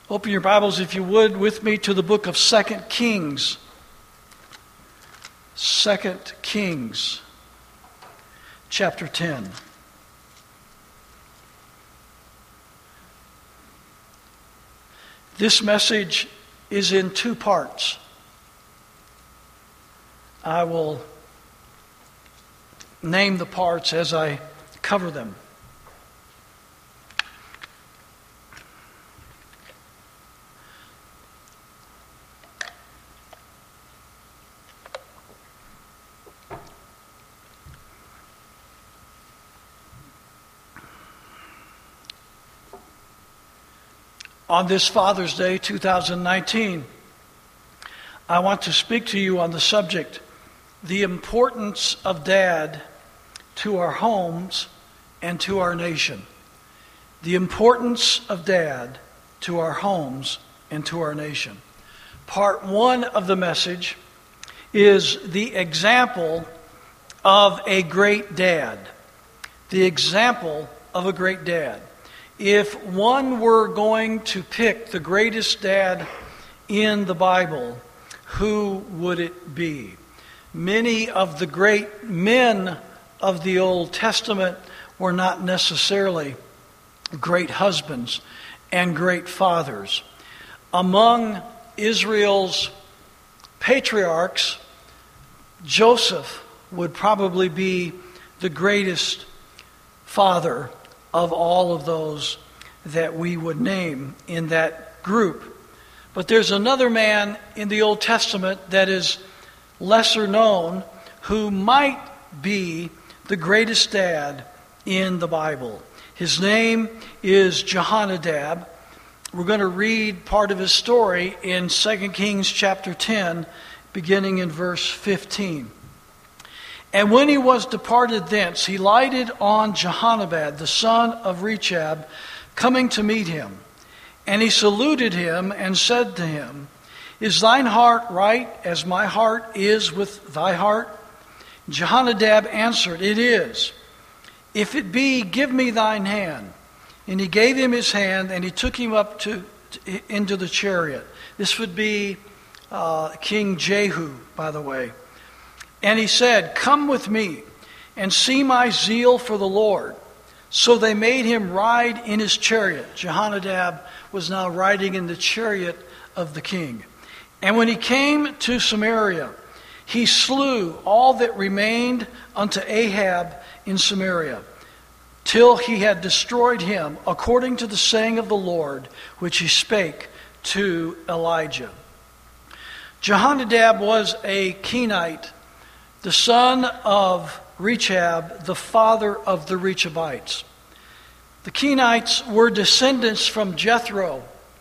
Open your Bibles, if you would, with me to the book of 2 Kings. 2 Kings, chapter 10. This message is in two parts. I will name the parts as I cover them. On this Father's Day 2019, I want to speak to you on the subject, the importance of Dad to our homes and to our nation. The importance of Dad to our homes and to our nation. Part one of the message is the example of a great dad. The example of a great dad. If one were going to pick the greatest dad in the Bible, who would it be? Many of the great men of the Old Testament were not necessarily great husbands and great fathers. Among Israel's patriarchs, Joseph would probably be the greatest father of all of those that we would name in that group. But there's another man in the Old Testament that is lesser known who might be the greatest dad in the Bible. His name is Jehonadab. We're going to read part of his story in 2 Kings chapter 10, beginning in verse 15. And when he was departed thence, he lighted on Jehonadab, the son of Rechab, coming to meet him. And he saluted him and said to him, Is thine heart right as my heart is with thy heart? Jehonadab answered, It is. If it be, give me thine hand. And he gave him his hand, and he took him up into the chariot. This would be King Jehu, by the way. And he said, Come with me, and see my zeal for the Lord. So they made him ride in his chariot. Jehonadab was now riding in the chariot of the king. And when he came to Samaria, he slew all that remained unto Ahab in Samaria, till he had destroyed him, according to the saying of the Lord, which he spake to Elijah. Jehonadab was a Kenite, the son of Rechab, the father of the Rechabites. The Kenites were descendants from Jethro,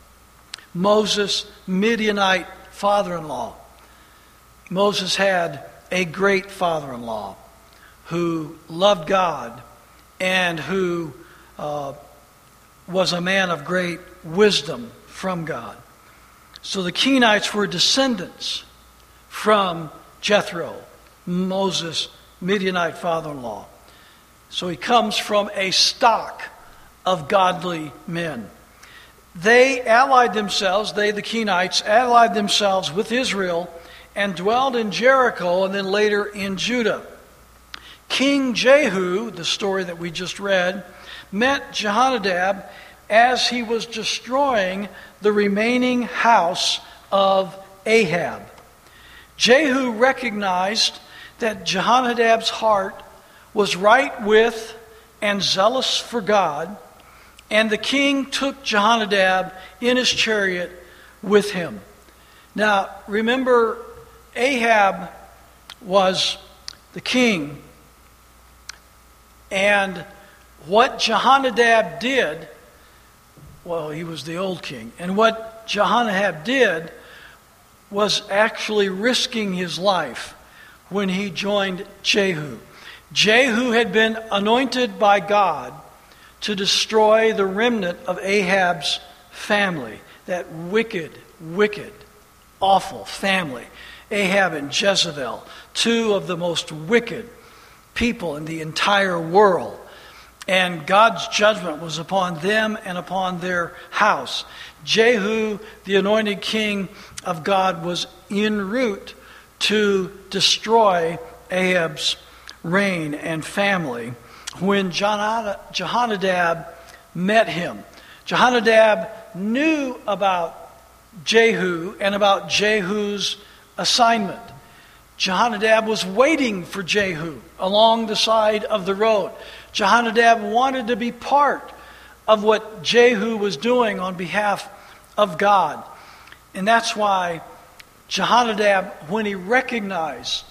Moses' Midianite father-in-law. Moses had a great father-in-law who loved God and who was a man of great wisdom from God. So the Kenites were descendants from Jethro, Moses' Midianite father-in-law. So he comes from a stock of godly men. They allied themselves, the Kenites, allied themselves with Israel and dwelled in Jericho and then later in Judah. King Jehu, the story that we just read, met Jehonadab as he was destroying the remaining house of Ahab. Jehu recognized that Jehonadab's heart was right with and zealous for God, and the king took Jehonadab in his chariot with him. Now, remember, Ahab was the king, and what Jehonadab did, well, he was the old king, and what Jehonadab did was actually risking his life when he joined Jehu. Jehu had been anointed by God to destroy the remnant of Ahab's family, that wicked, awful family. Ahab and Jezebel, two of the most wicked people in the entire world. and God's judgment was upon them and upon their house. Jehu, the anointed king of God, was en route to destroy Ahab's reign and family when Jehonadab met him. Jehonadab knew about Jehu and about Jehu's assignment. Jehonadab was waiting for Jehu along the side of the road. Jehonadab wanted to be part of what Jehu was doing on behalf of God. And that's why Jehu, when he recognized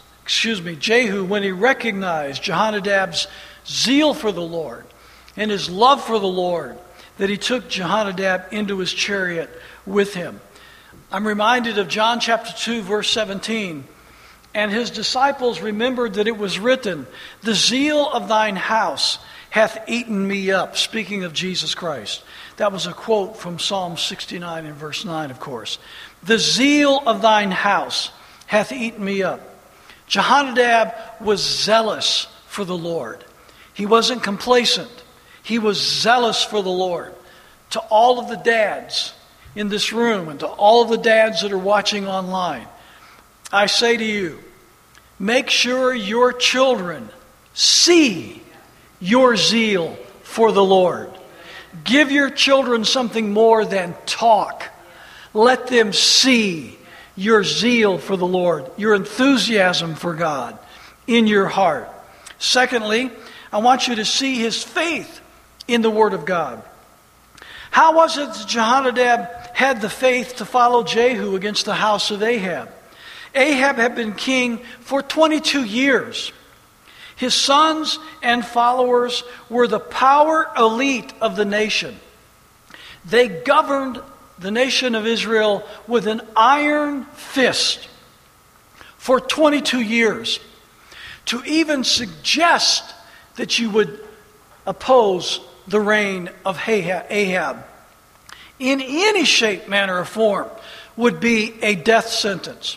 Jehonadab's zeal for the Lord and his love for the Lord, that he took Jehonadab into his chariot with him. I'm reminded of John chapter 2, verse 17. And his disciples remembered that it was written, "The zeal of thine house hath eaten me up," speaking of Jesus Christ. That was a quote from Psalm 69 and verse 9, of course. "The zeal of thine house hath eaten me up." Jehonadab was zealous for the Lord. He wasn't complacent. He was zealous for the Lord. To all of the dads in this room and to all of the dads that are watching online, I say to you, make sure your children see your zeal for the Lord. Give your children something more than talk. Let them see your zeal for the Lord, your enthusiasm for God in your heart. Secondly, I want you to see his faith in the Word of God. How was it that Jehonadab had the faith to follow Jehu against the house of Ahab? Ahab had been king for 22 years. His sons and followers were the power elite of the nation. They governed the nation of Israel with an iron fist for 22 years. To even suggest that you would oppose the reign of Ahab in any shape, manner, or form would be a death sentence.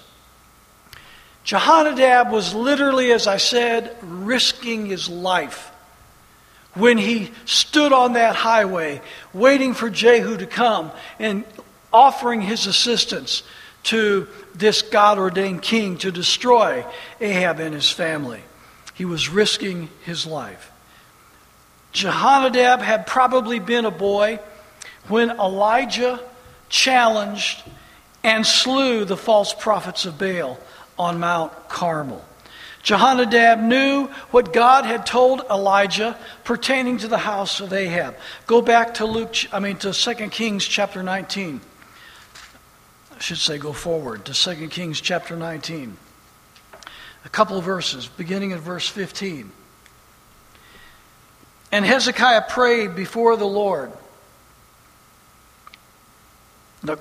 Jehonadab was literally, as I said, risking his life when he stood on that highway waiting for Jehu to come and offering his assistance to this God-ordained king to destroy Ahab and his family. He was risking his life. Jehonadab had probably been a boy when Elijah challenged and slew the false prophets of Baal on Mount Carmel. Jehonadab knew what God had told Elijah pertaining to the house of Ahab. Go back to 2 Kings chapter 19. I should say go forward to 2 Kings chapter 19. A couple of verses, beginning at verse 15. And Hezekiah prayed before the Lord. 1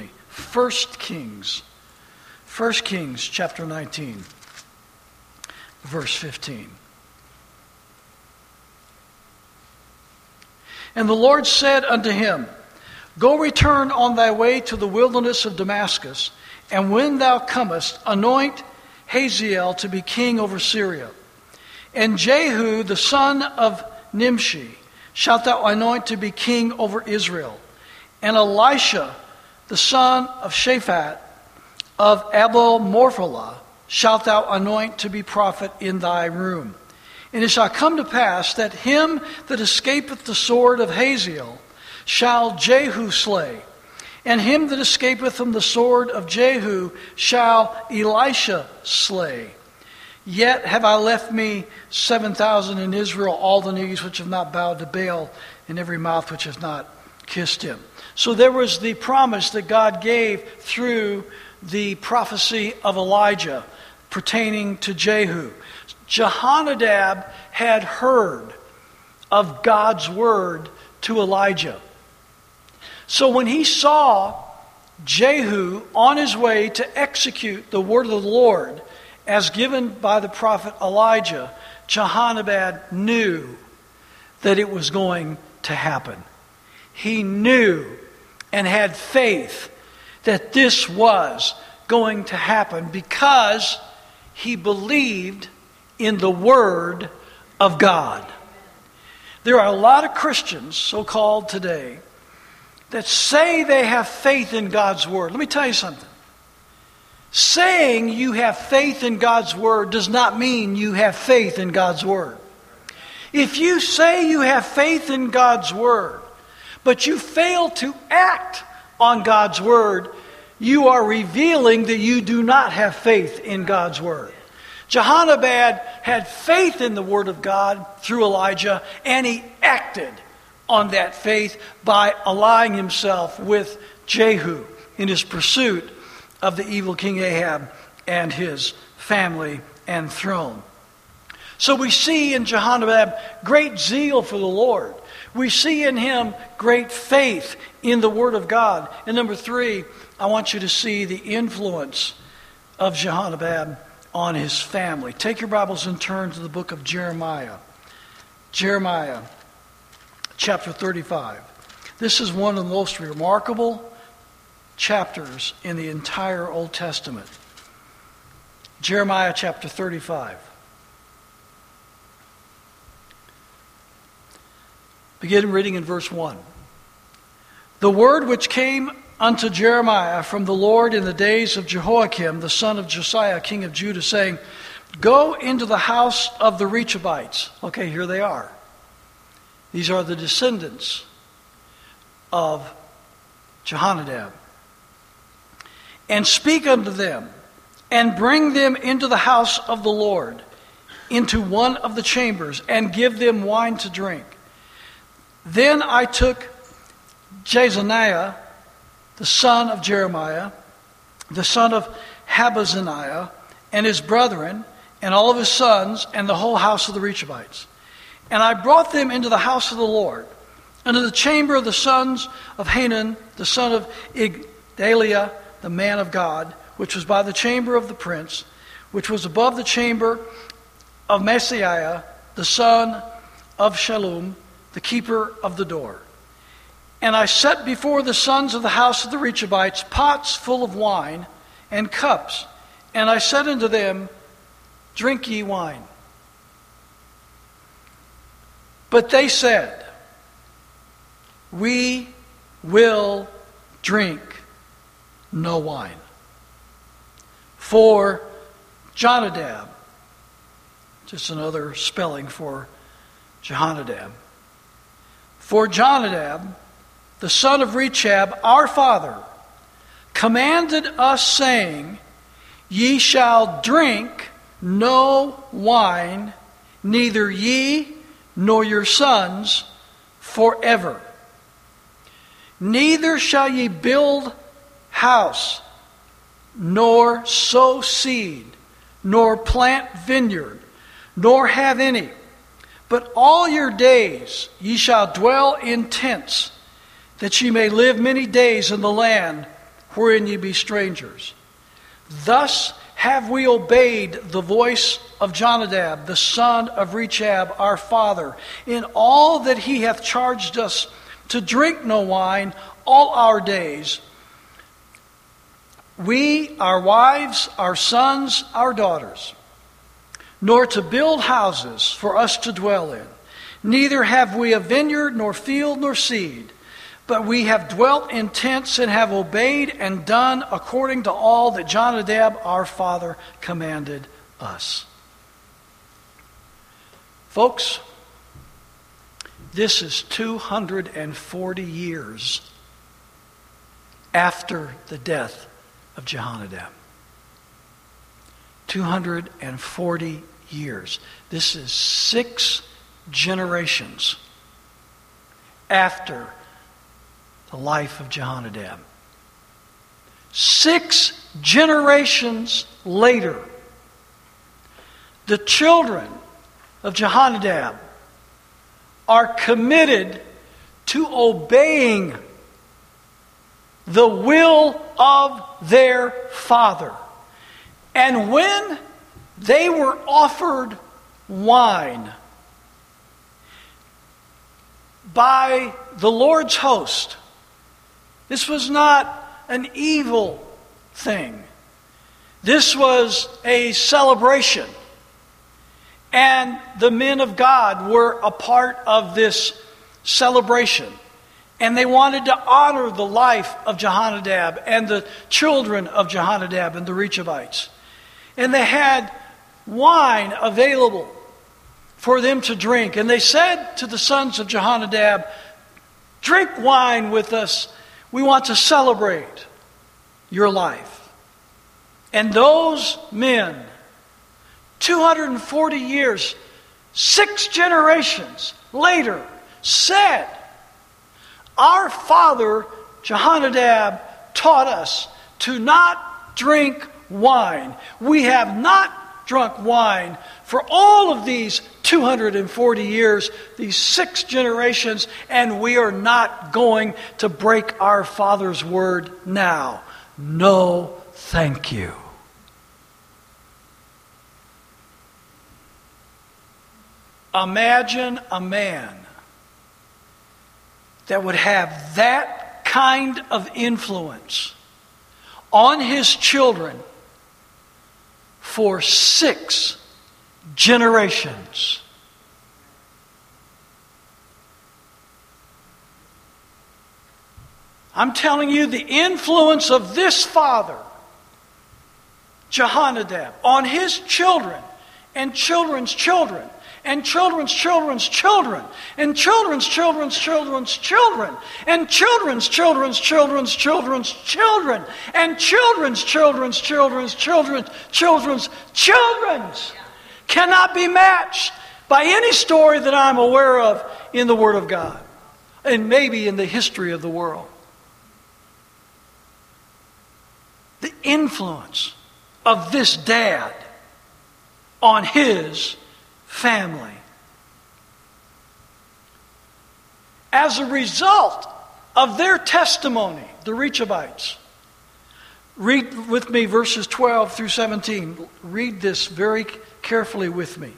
Kings chapter 19, verse 15. And the Lord said unto him, Go return on thy way to the wilderness of Damascus, and when thou comest, anoint Hazael to be king over Syria. And Jehu the son of Nimshi shalt thou anoint to be king over Israel. And Elisha the son of Shaphat of Abel-Morphalah shalt thou anoint to be prophet in thy room. And it shall come to pass that him that escapeth the sword of Hazael shall Jehu slay, and him that escapeth from the sword of Jehu shall Elisha slay. Yet have I left me 7,000 in Israel, all the knees which have not bowed to Baal, and every mouth which has not kissed him. So there was the promise that God gave through the prophecy of Elijah pertaining to Jehu. Jehonadab had heard of God's word to Elijah. So when he saw Jehu on his way to execute the word of the Lord as given by the prophet Elijah, Jehonadab knew that it was going to happen. He knew and had faith that this was going to happen because he believed in the word of God. There are a lot of Christians, so-called today, that say they have faith in God's Word. Let me tell you something. Saying you have faith in God's Word does not mean you have faith in God's Word. If you say you have faith in God's Word, but you fail to act on God's Word, you are revealing that you do not have faith in God's Word. Jehonadab had faith in the Word of God through Elijah, and he acted on that faith by allying himself with Jehu in his pursuit of the evil King Ahab and his family and throne. So we see in Jehonadab great zeal for the Lord. We see in him great faith in the Word of God. And number 3, I want you to see the influence of Jehonadab on his family. Take your Bibles and turn to the book of Jeremiah. Jeremiah chapter 35. This is one of the most remarkable chapters in the entire Old Testament. Jeremiah chapter 35. Begin reading in verse 1. The word which came unto Jeremiah from the Lord in the days of Jehoiakim, the son of Josiah, king of Judah, saying, Go into the house of the Rechabites. Okay, here they are. These are the descendants of Jehonadab. And speak unto them, and bring them into the house of the Lord, into one of the chambers, and give them wine to drink. Then I took Jezaniah, the son of Jeremiah, the son of Habazaniah, and his brethren, and all of his sons, and the whole house of the Rechabites. And I brought them into the house of the Lord, into the chamber of the sons of Hanan, the son of Igdaliah, the man of God, which was by the chamber of the prince, which was above the chamber of Maaseiah, the son of Shallum, the keeper of the door. And I set before the sons of the house of the Rechabites pots full of wine and cups. And I said unto them, Drink ye wine. But they said, We will drink no wine. For Jonadab, just another spelling for Jehonadab. For Jonadab, the son of Rechab, our father, commanded us, saying, Ye shall drink no wine, neither ye nor your sons, forever. Neither shall ye build house, nor sow seed, nor plant vineyard, nor have any. But all your days ye shall dwell in tents, that ye may live many days in the land wherein ye be strangers. Thus have we obeyed the voice of Jonadab, the son of Rechab, our father, in all that he hath charged us to drink no wine all our days, we, our wives, our sons, our daughters, nor to build houses for us to dwell in. Neither have we a vineyard, nor field, nor seed, but we have dwelt in tents and have obeyed and done according to all that Jonadab our father commanded us. Folks, this is 240 years after the death of Jehonadab. 240 years. This is 6 generations after the life of Jehonadab. 6 generations later, the children of Jehonadab are committed to obeying the will of their father. And when they were offered wine by the Lord's host, this was not an evil thing. This was a celebration. And the men of God were a part of this celebration. And they wanted to honor the life of Jehonadab and the children of Jehonadab and the Rechabites. And they had wine available for them to drink. And they said to the sons of Jehonadab, "Drink wine with us. We want to celebrate your life." And those men, 240 years, 6 generations later, said, "Our father Jehonadab taught us to not drink wine. We have not drunk wine for all of these 240 years, these 6 generations, and we are not going to break our father's word now. No, thank you." Imagine a man that would have that kind of influence on his children for 6 generations. I'm telling you, the influence of this father, Jehonadab, on his children and children's children and children's children's children and children's children's children's children and children's children's children's children's children and children's children's children's children's children's children's cannot be matched by any story that I'm aware of in the Word of God and maybe in the history of the world. The influence of this dad on his family. As a result of their testimony, the Rechabites. Read with me verses 12 through 17. Read this very carefully with me.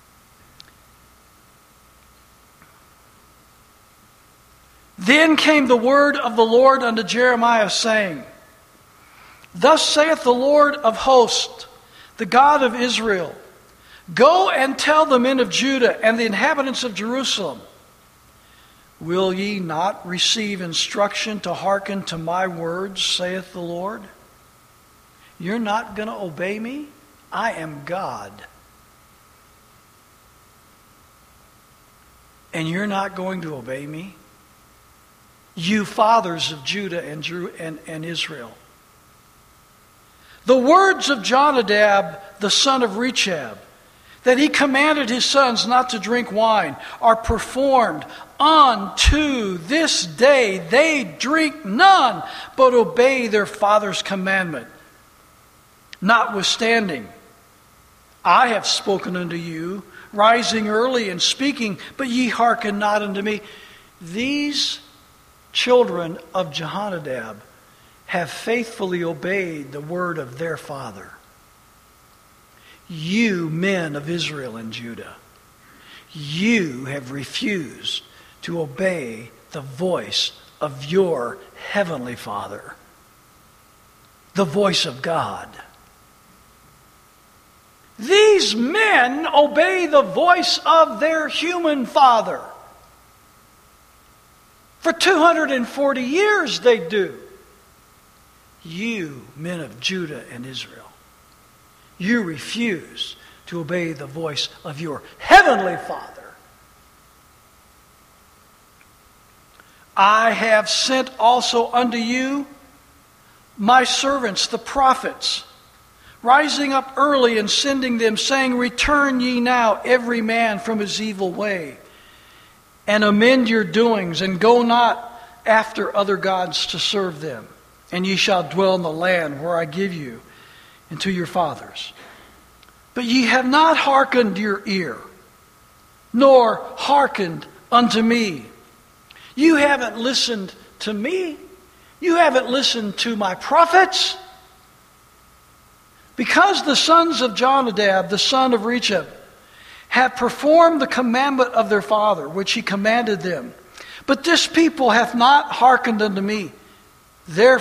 Then came the word of the Lord unto Jeremiah, saying, "Thus saith the Lord of hosts, the God of Israel, Go and tell the men of Judah and the inhabitants of Jerusalem, will ye not receive instruction to hearken to my words, saith the Lord? You're not going to obey me? I am God. And you're not going to obey me? You fathers of Judah and Israel. The words of Jonadab, the son of Rechab, that he commanded his sons not to drink wine, are performed unto this day. They drink none, but obey their father's commandment. Notwithstanding, I have spoken unto you, rising early and speaking, but ye hearken not unto me." These children of Jehonadab have faithfully obeyed the word of their father. You men of Israel and Judah, you have refused to obey the voice of your heavenly Father, the voice of God. These men obey the voice of their human father. For 240 years they do. You, men of Judah and Israel, you refuse to obey the voice of your heavenly Father. I have sent also unto you my servants, the prophets, rising up early and sending them, saying, Return ye now every man from his evil way, and amend your doings, and go not after other gods to serve them. And ye shall dwell in the land where I give you and to your fathers. But ye have not hearkened your ear, nor hearkened unto me. You haven't listened to me. You haven't listened to my prophets. Because the sons of Jonadab, the son of Rechab, have performed the commandment of their father, which he commanded them. But this people hath not hearkened unto me.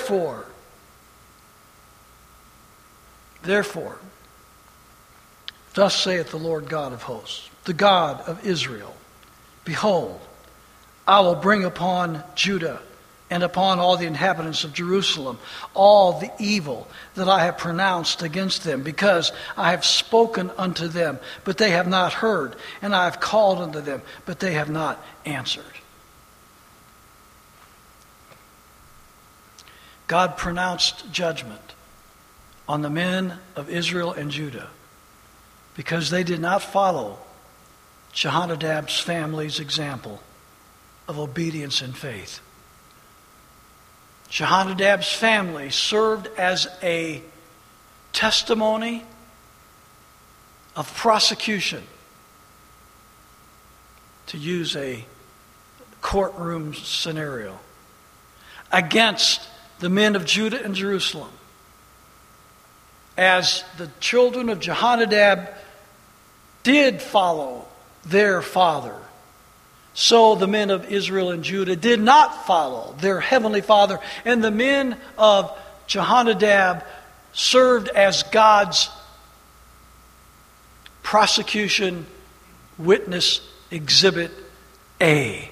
Therefore, Thus saith the Lord God of hosts, the God of Israel, behold, I will bring upon Judah and upon all the inhabitants of Jerusalem all the evil that I have pronounced against them, because I have spoken unto them, but they have not heard, and I have called unto them, but they have not answered. God pronounced judgment on the men of Israel and Judah because they did not follow Jehonadab's family's example of obedience and faith. Jehonadab's family served as a testimony of prosecution, to use a courtroom scenario, against the men of Judah and Jerusalem. As the children of Jehonadab did follow their father, so the men of Israel and Judah did not follow their heavenly Father, and the men of Jehonadab served as God's prosecution witness exhibit A.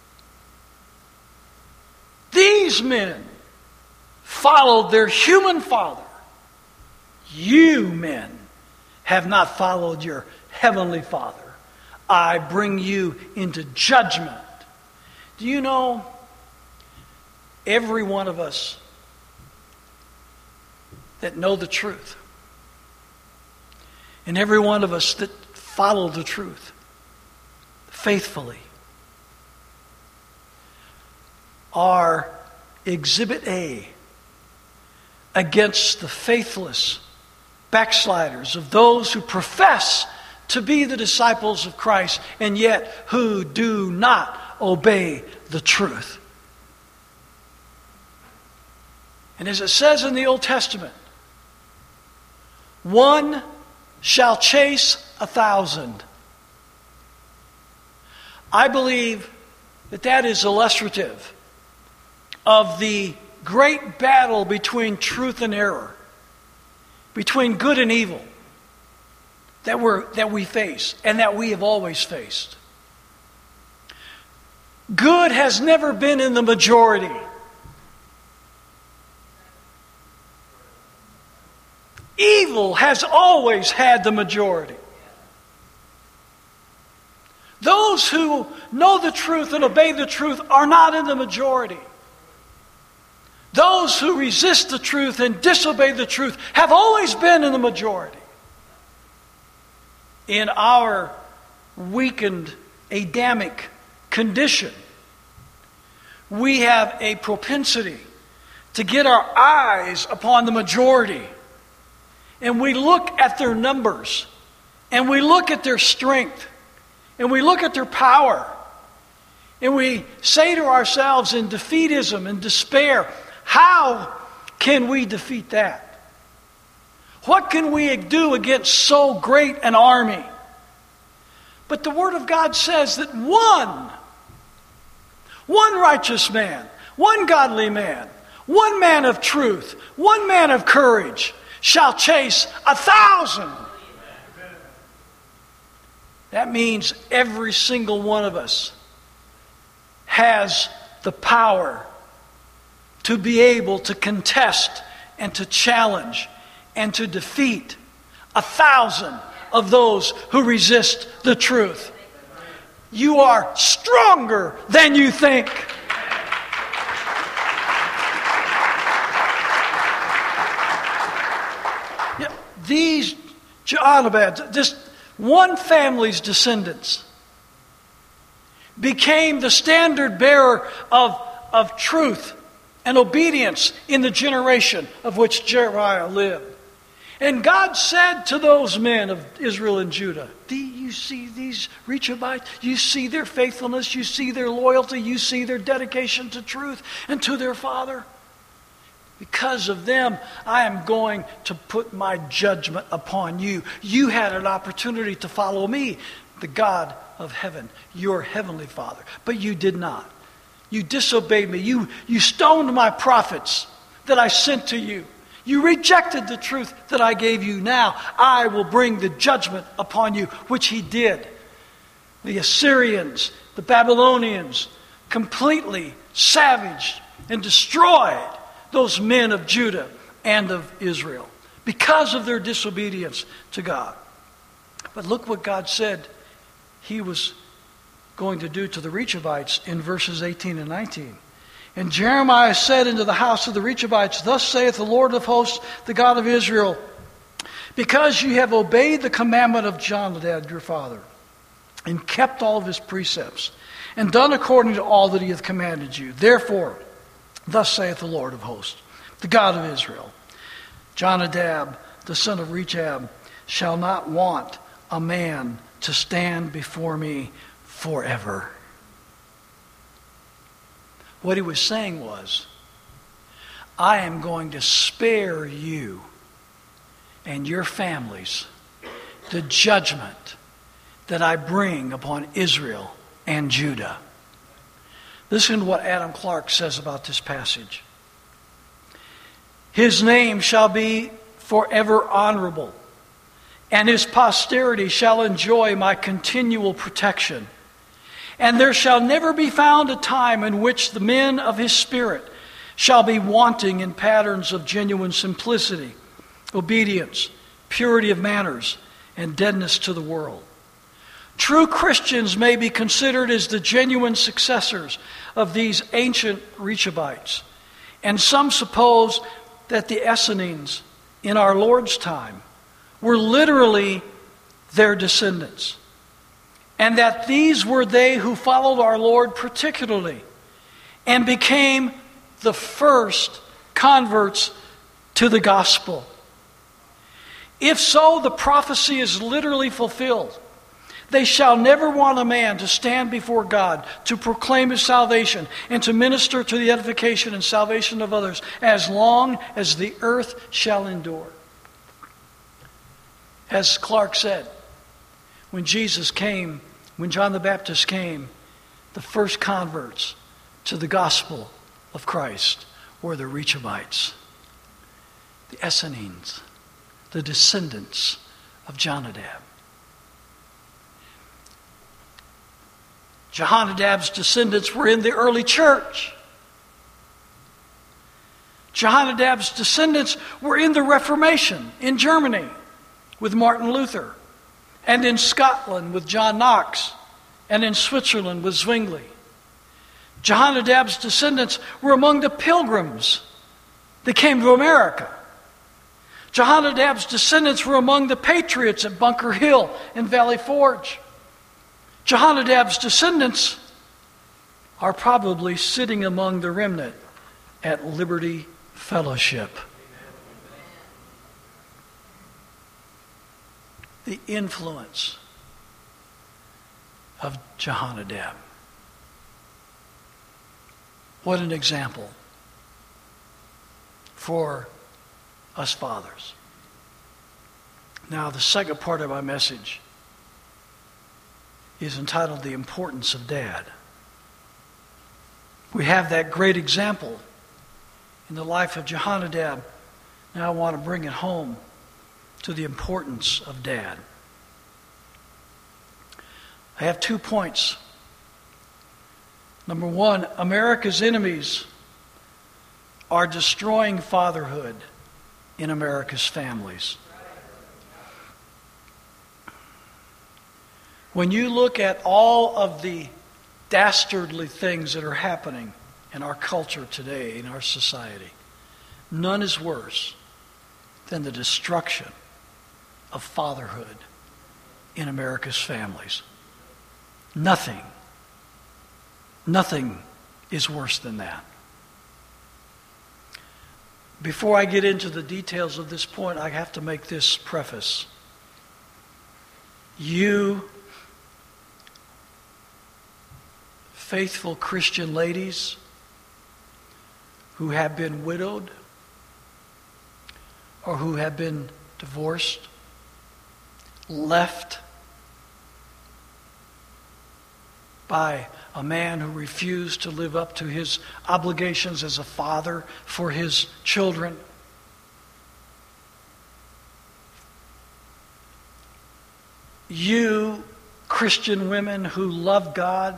These men followed their human father. You men have not followed your heavenly Father. I bring you into judgment. Do you know, every one of us that know the truth, and every one of us that follow the truth faithfully, are exhibit A against the faithless backsliders of those who profess to be the disciples of Christ, and yet who do not obey the truth. And as it says in the Old Testament, one shall chase 1,000. I believe that that is illustrative of the great battle between truth and error, between good and evil, that we face and that we have always faced. Good has never been in the majority. Evil has always had the majority. Those who know the truth and obey the truth are not in the majority. Those who resist the truth and disobey the truth have always been in the majority. In our weakened Adamic condition, we have a propensity to get our eyes upon the majority. And we look at their numbers, and we look at their strength, and we look at their power, and we say to ourselves in defeatism and despair, how can we defeat that? What can we do against so great an army? But the Word of God says that one righteous man, one godly man, one man of truth, one man of courage shall chase 1,000. That means every single one of us has the power to be able to contest and to challenge and to defeat 1,000 of those who resist the truth. You are stronger than you think. These Jehonadab, just one family's descendants, became the standard bearer of truth and obedience in the generation of which Jeremiah lived. And God said to those men of Israel and Judah, do you see these Rechabites? You see their faithfulness, you see their loyalty, you see their dedication to truth and to their Father? Because of them, I am going to put my judgment upon you. You had an opportunity to follow me, the God of heaven, your heavenly Father, but you did not. You disobeyed me. You stoned my prophets that I sent to you. You rejected the truth that I gave you. Now I will bring the judgment upon you, which he did. The Assyrians, the Babylonians, completely savaged and destroyed those men of Judah and of Israel because of their disobedience to God. But look what God said he was going to do to the Rechabites in verses 18 and 19. And Jeremiah said into the house of the Rechabites, Thus saith the Lord of hosts, the God of Israel, because you have obeyed the commandment of Jonadab your father, and kept all of his precepts, and done according to all that he hath commanded you. Therefore, thus saith the Lord of hosts, the God of Israel, Jonadab, the son of Rechab, shall not want a man to stand before me forever. What he was saying was, I am going to spare you and your families the judgment that I bring upon Israel and Judah. Listen to what Adam Clarke says about this passage. His name shall be forever honorable, and his posterity shall enjoy my continual protection. And there shall never be found a time in which the men of his spirit shall be wanting in patterns of genuine simplicity, obedience, purity of manners, and deadness to the world. True Christians may be considered as the genuine successors of these ancient Rechabites. And some suppose that the Essenes in our Lord's time were literally their descendants, and that these were they who followed our Lord particularly and became the first converts to the gospel. If so, the prophecy is literally fulfilled. They shall never want a man to stand before God, to proclaim his salvation, and to minister to the edification and salvation of others, as long as the earth shall endure. As Clarke said, when Jesus came, when John the Baptist came, the first converts to the gospel of Christ were the Rechabites, the Essenes, the descendants of Jonadab. Jehonadab's descendants were in the early church. Jehonadab's descendants were in the Reformation in Germany with Martin Luther, and in Scotland with John Knox, and in Switzerland with Zwingli. Jehonadab's descendants were among the pilgrims that came to America. Jehonadab's descendants were among the patriots at Bunker Hill and Valley Forge. Jehonadab's descendants are probably sitting among the remnant at Liberty Fellowship. The influence of Jehonadab. What an example for us fathers. Now, the second part of my message is entitled The Importance of Dad. We have that great example in the life of Jehonadab. Now I want to bring it home to the importance of Dad. I have 2 points. Number one, America's enemies are destroying fatherhood in America's families. When you look at all of the dastardly things that are happening in our culture today, in our society, none is worse than the destruction of fatherhood in America's families. Nothing is worse than that. Before I get into the details of this point, I have to make this preface. You faithful Christian ladies who have been widowed or who have been divorced, left by a man who refused to live up to his obligations as a father for his children, you Christian women who love God,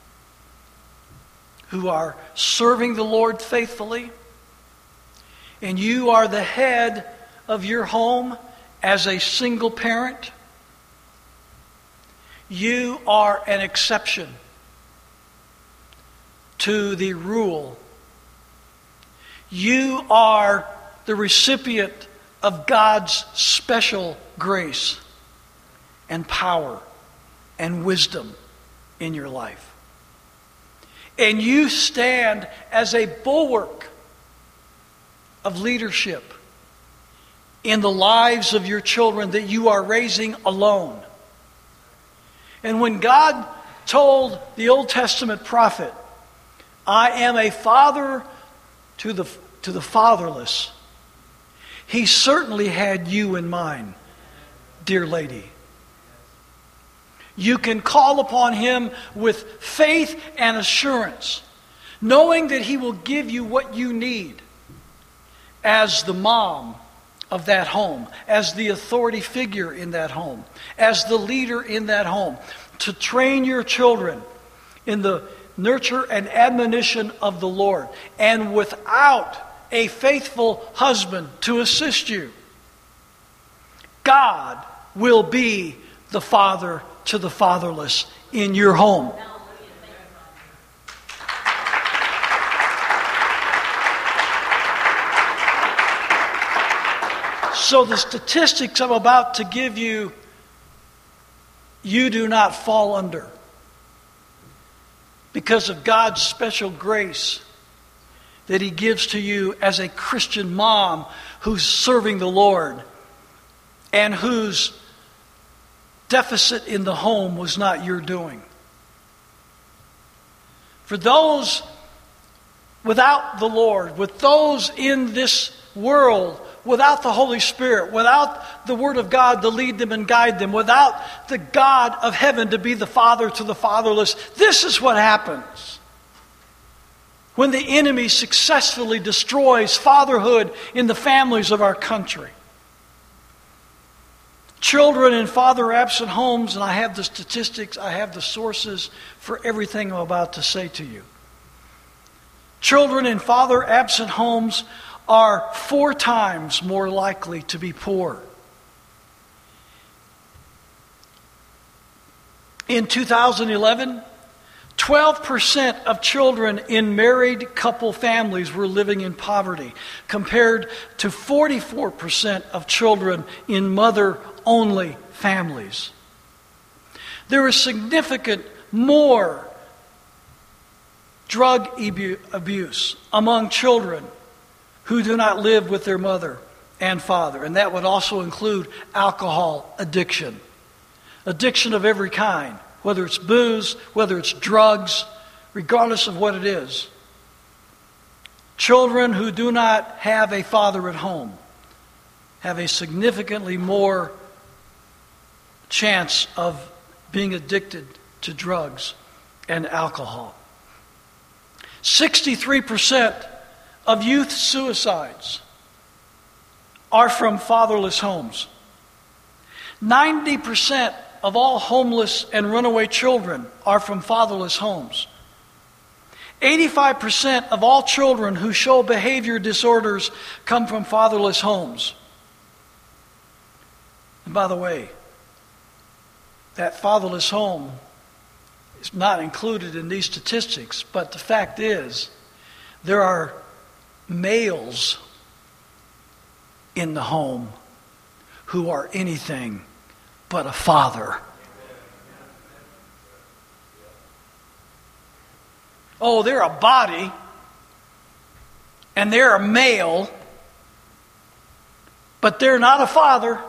who are serving the Lord faithfully, and you are the head of your home as a single parent, you are an exception to the rule. You are the recipient of God's special grace and power and wisdom in your life. And you stand as a bulwark of leadership in the lives of your children that you are raising alone. And when God told the Old Testament prophet, I am a father to the fatherless, He certainly had you in mind, dear lady. You can call upon Him with faith and assurance, knowing that He will give you what you need as the mom of that home, as the authority figure in that home, as the leader in that home, to train your children in the nurture and admonition of the Lord. And without a faithful husband to assist you, God will be the father to the fatherless in your home. So the statistics I'm about to give you, you do not fall under, because of God's special grace that He gives to you as a Christian mom who's serving the Lord and whose deficit in the home was not your doing. For those without the Lord, with those in this world without the Holy Spirit, without the Word of God to lead them and guide them, without the God of heaven to be the father to the fatherless, this is what happens when the enemy successfully destroys fatherhood in the families of our country. Children in father-absent homes, and I have the statistics, I have the sources for everything I'm about to say to you. Children in father-absent homes are 4 times more likely to be poor. In 2011, 12% of children in married couple families were living in poverty, compared to 44% of children in mother-only families. There is significant more drug abuse among children who do not live with their mother and father. And that would also include alcohol addiction. Addiction of every kind, whether it's booze, whether it's drugs, regardless of what it is. Children who do not have a father at home have a significantly more chance of being addicted to drugs and alcohol. 63% of youth suicides are from fatherless homes. 90% of all homeless and runaway children are from fatherless homes. 85% of all children who show behavior disorders come from fatherless homes. And by the way, that fatherless home is not included in these statistics, but the fact is, there are males in the home who are anything but a father. Oh, they're a body, and they're a male, but they're not a father.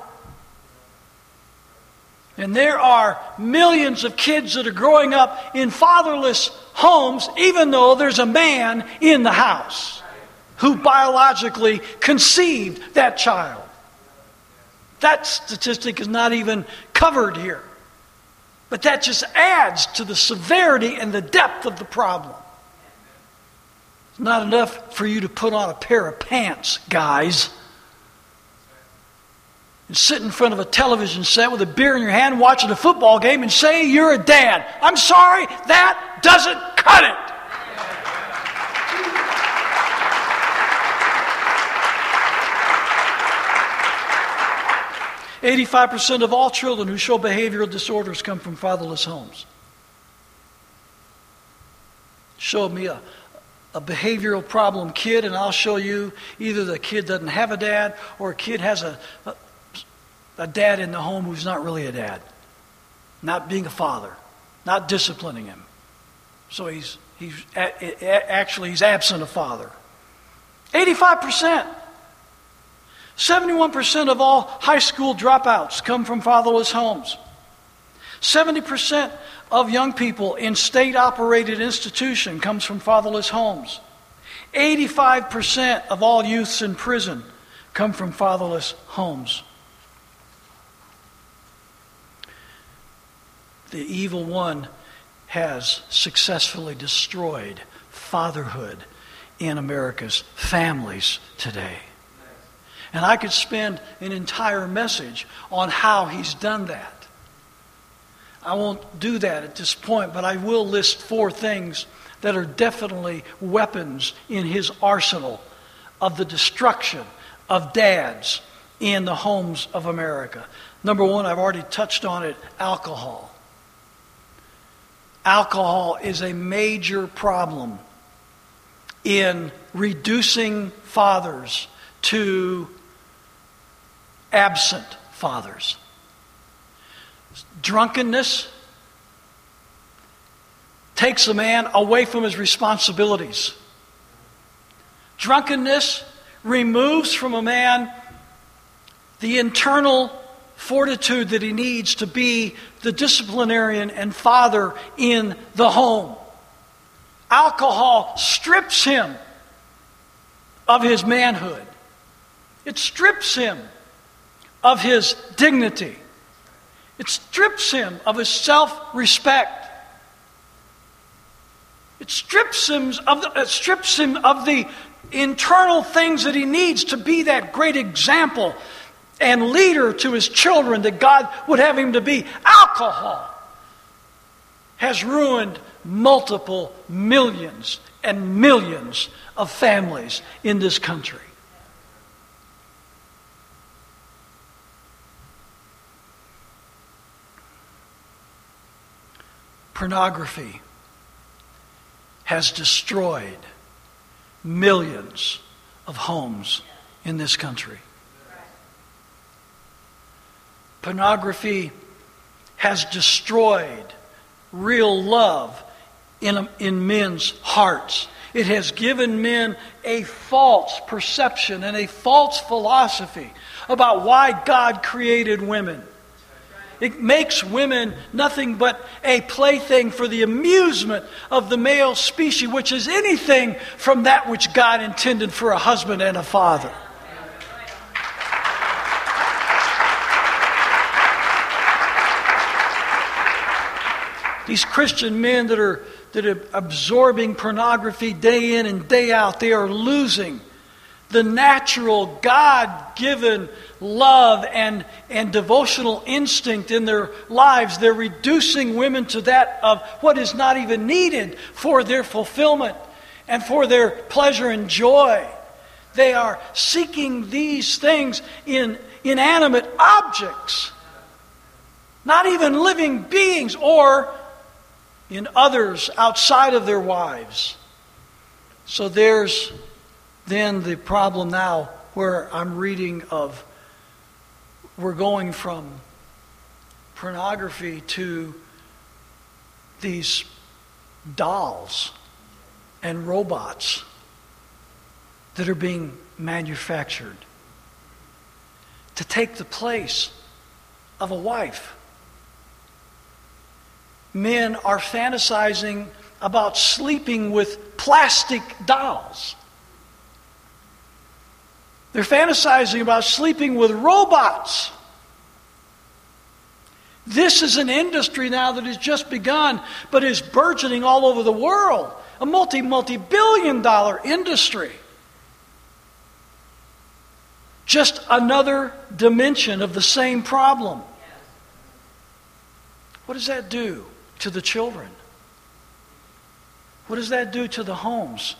And there are millions of kids that are growing up in fatherless homes, even though there's a man in the house who biologically conceived that child. That statistic is not even covered here. But that just adds to the severity and the depth of the problem. It's not enough for you to put on a pair of pants, guys. and sit in front of a television set with a beer in your hand watching a football game and say you're a dad. I'm sorry, that doesn't cut it. 85% of all children who show behavioral disorders come from fatherless homes. Show me a behavioral problem kid, and I'll show you either the kid doesn't have a dad or a kid has a dad in the home who's not really a dad, not being a father, not disciplining him. So he's absent a father. 85%. 71% of all high school dropouts come from fatherless homes. 70% of young people in state-operated institution comes from fatherless homes. 85% of all youths in prison come from fatherless homes. The evil one has successfully destroyed fatherhood in America's families today. And I could spend an entire message on how he's done that. I won't do that at this point, but I will list 4 things that are definitely weapons in his arsenal of the destruction of dads in the homes of America. Number 1, I've already touched on it, alcohol. Alcohol is a major problem in reducing fathers to absent fathers. Drunkenness takes a man away from his responsibilities. Drunkenness removes from a man the internal fortitude that he needs to be the disciplinarian and father in the home. Alcohol strips him of his manhood. It strips him of his dignity. It strips him of his self-respect. It strips him of the internal things that he needs to be that great example and leader to his children that God would have him to be. Alcohol has ruined multiple millions and millions of families in this country. Pornography has destroyed millions of homes in this country. Pornography has destroyed real love in men's hearts. It has given men a false perception and a false philosophy about why God created women. It makes women nothing but a plaything for the amusement of the male species, which is anything from that which God intended for a husband and a father. These Christian men that are absorbing pornography day in and day out, they are losing the natural, God-given love and devotional instinct in their lives. They're reducing women to that of what is not even needed for their fulfillment and for their pleasure and joy. They are seeking these things in inanimate objects, not even living beings, or in others outside of their wives. So there's then the problem now where I'm reading of, we're going from pornography to these dolls and robots that are being manufactured to take the place of a wife. Men are fantasizing about sleeping with plastic dolls. They're fantasizing about sleeping with robots. This is an industry now that has just begun, but is burgeoning all over the world. A multi-billion dollar industry. Just another dimension of the same problem. What does that do to the children? What does that do to the homes?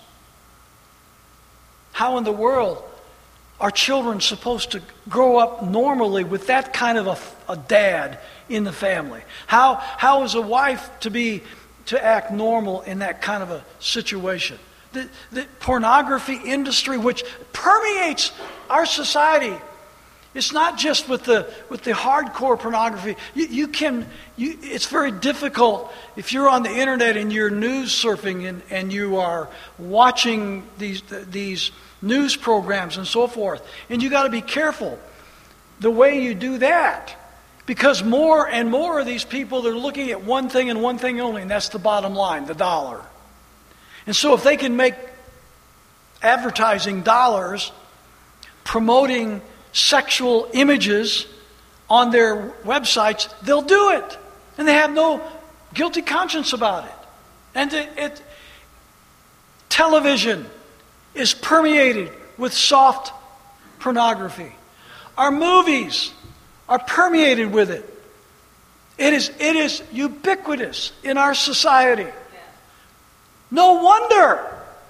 How in the world are children supposed to grow up normally with that kind of a dad in the family? How is a wife to act normal in that kind of a situation? The pornography industry, which permeates our society, it's not just with the hardcore pornography. It's very difficult if you're on the internet and you're news surfing and you are watching these news programs and so forth. And you got to be careful the way you do that, because more and more of these people, they're looking at one thing and one thing only, and that's the bottom line, the dollar. And so if they can make advertising dollars promoting sexual images on their websites, they'll do it. And they have no guilty conscience about it. And television is permeated with soft pornography. Our movies are permeated with it. It is ubiquitous in our society. No wonder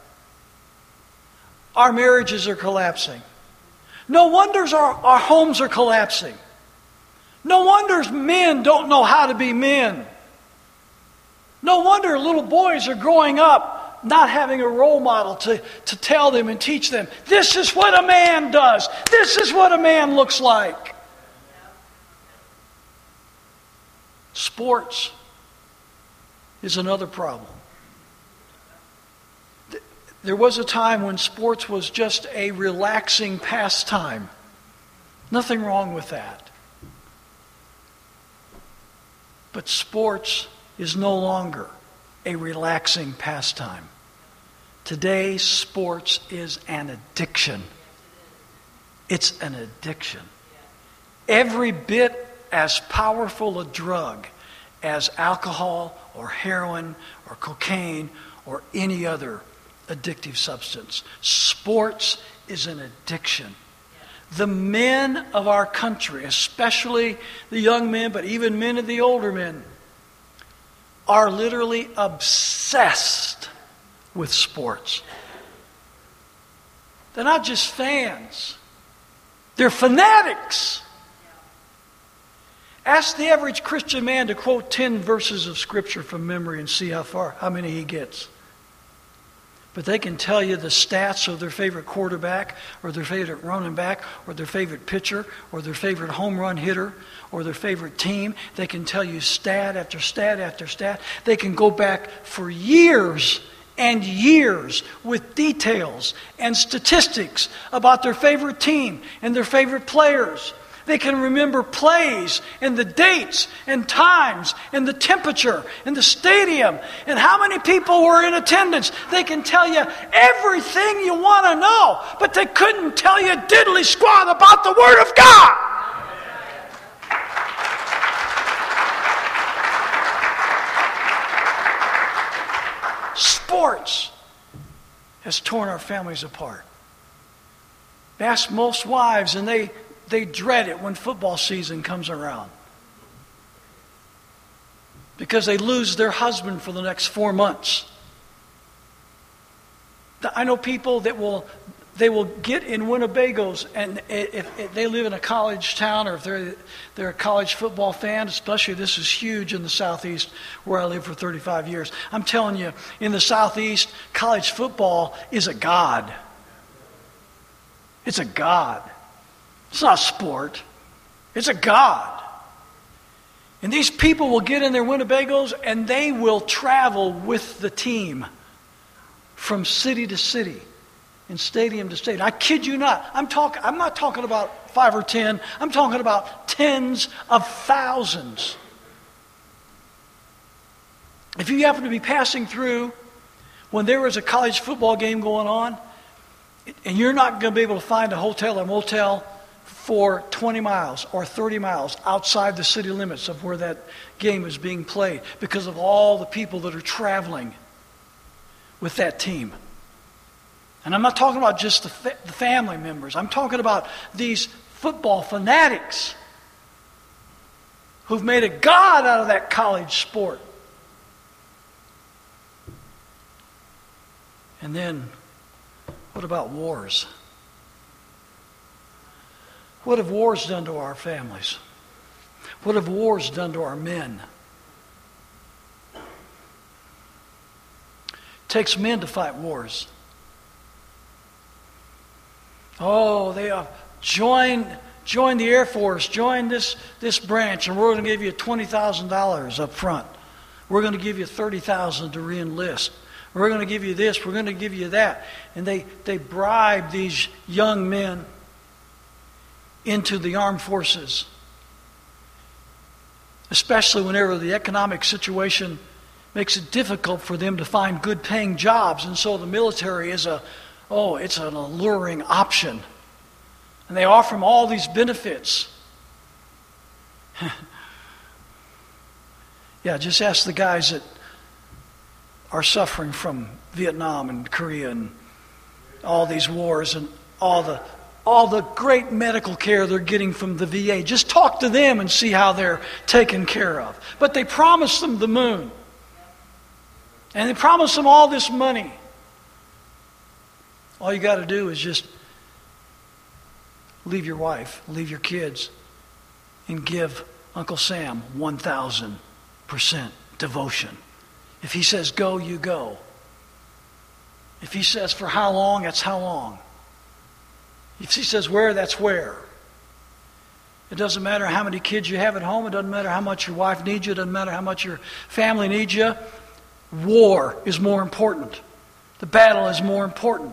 our marriages are collapsing. No wonder our homes are collapsing. No wonder men don't know how to be men. No wonder little boys are growing up not having a role model to tell them and teach them, this is what a man does. This is what a man looks like. Sports is another problem. There was a time when sports was just a relaxing pastime. Nothing wrong with that. But sports is no longer a relaxing pastime. Today, sports is an addiction. It's an addiction. Every bit as powerful a drug as alcohol or heroin or cocaine or any other addictive substance. Sports is an addiction. The men of our country, especially the young men, but even men of the older men, are literally obsessed with sports. They're not just fans. They're fanatics. Ask the average Christian man to quote 10 verses of Scripture from memory and see how many he gets. But they can tell you the stats of their favorite quarterback or their favorite running back or their favorite pitcher or their favorite home run hitter or their favorite team. They can tell you stat after stat after stat. They can go back for years and years with details and statistics about their favorite team and their favorite players. They can remember plays and the dates and times and the temperature and the stadium and how many people were in attendance. They can tell you everything you want to know, but they couldn't tell you diddly squat about the Word of God. Sports has torn our families apart. Ask most wives, and they dread it when football season comes around, because they lose their husband for the next 4 months. I know people that they will get in Winnebagos, and if they live in a college town, or if they're a college football fan, especially this is huge in the Southeast where I lived for 35 years. I'm telling you, in the Southeast, college football is a god. It's a god. It's not a sport. It's a god. And these people will get in their Winnebagos and they will travel with the team from city to city and stadium to stadium. I kid you not. I'm not talking about 5 or 10. I'm talking about tens of thousands. If you happen to be passing through when there is a college football game going on, and you're not going to be able to find a hotel or motel for 20 miles or 30 miles outside the city limits of where that game is being played, because of all the people that are traveling with that team. And I'm not talking about just the family members. I'm talking about these football fanatics who've made a god out of that college sport. And then, what about wars? What have wars done to our families? What have wars done to our men? It takes men to fight wars. Oh, they have join the Air Force, join this branch, and we're going to give you $20,000 up front. We're going to give you $30,000 to re-enlist. We're going to give you this, we're going to give you that. And they bribe these young men into the armed forces. Especially whenever the economic situation makes it difficult for them to find good paying jobs. And so the military is it's an alluring option. And they offer them all these benefits. Yeah, just ask the guys that are suffering from Vietnam and Korea and all these wars and all the great medical care they're getting from the VA. Just talk to them and see how they're taken care of. But they promise them the moon. And they promise them all this money. All you got to do is just leave your wife, leave your kids, and give Uncle Sam 1,000% devotion. If he says go, you go. If he says for how long, that's how long. If he says where, that's where. It doesn't matter how many kids you have at home. It doesn't matter how much your wife needs you. It doesn't matter how much your family needs you. War is more important. The battle is more important.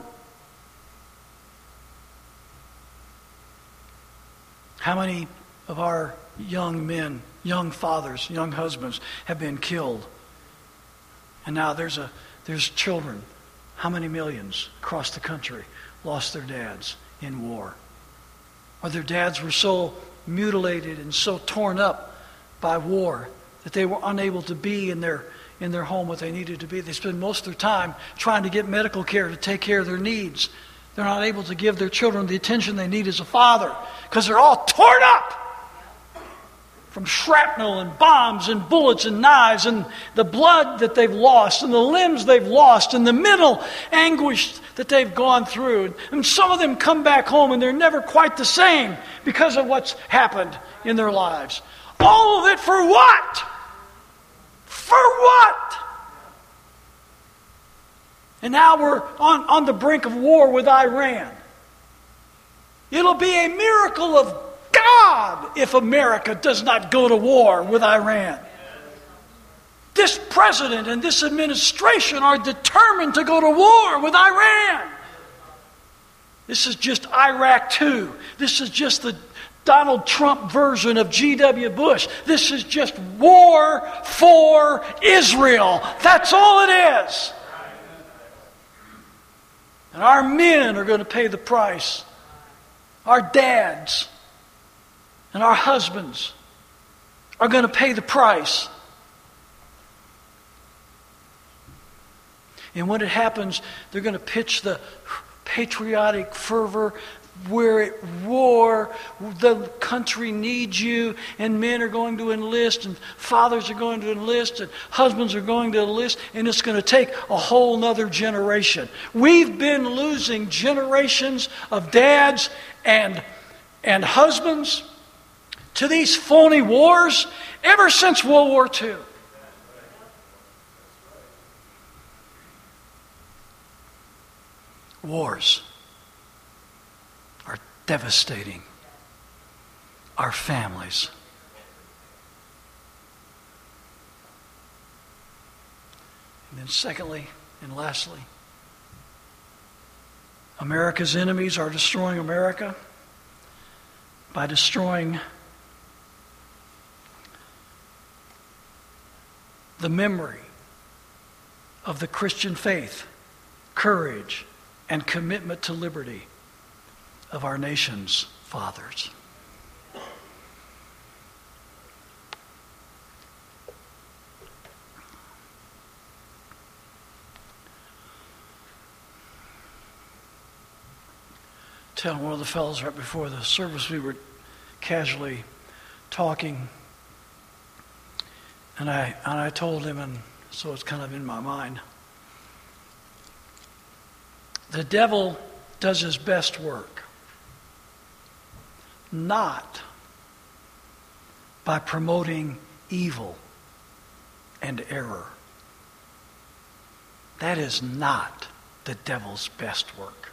How many of our young men, young fathers, young husbands have been killed? And now there's children. How many millions across the country lost their dads in war? Or their dads were so mutilated and so torn up by war that they were unable to be in their home what they needed to be. They spend most of their time trying to get medical care to take care of their needs. They're not able to give their children the attention they need as a father because they're all torn up from shrapnel and bombs and bullets and knives and the blood that they've lost and the limbs they've lost and the mental anguish that they've gone through. And some of them come back home and they're never quite the same because of what's happened in their lives. All of it for what? For what? And now we're on the brink of war with Iran. It'll be a miracle of God if America does not go to war with Iran. This president and this administration are determined to go to war with Iran. This is just Iraq 2. This is just the Donald Trump version of G.W. Bush. This is just war for Israel. That's all it is. And our men are going to pay the price. Our dads and our husbands are going to pay the price. And when it happens, they're going to pitch the patriotic fervor. We're at war. The country needs you. And men are going to enlist. And fathers are going to enlist. And husbands are going to enlist. And it's going to take a whole nother generation. We've been losing generations of dads and husbands to these phony wars ever since World War II. Wars are devastating our families. And then secondly and lastly, America's enemies are destroying America by destroying the memory of the Christian faith, courage, and commitment to liberty of our nation's fathers. telling one of the fellows right before the service, we were casually talking, and I told him, and so it's kind of in my mind. The devil does his best work not by promoting evil and error. That is not the devil's best work.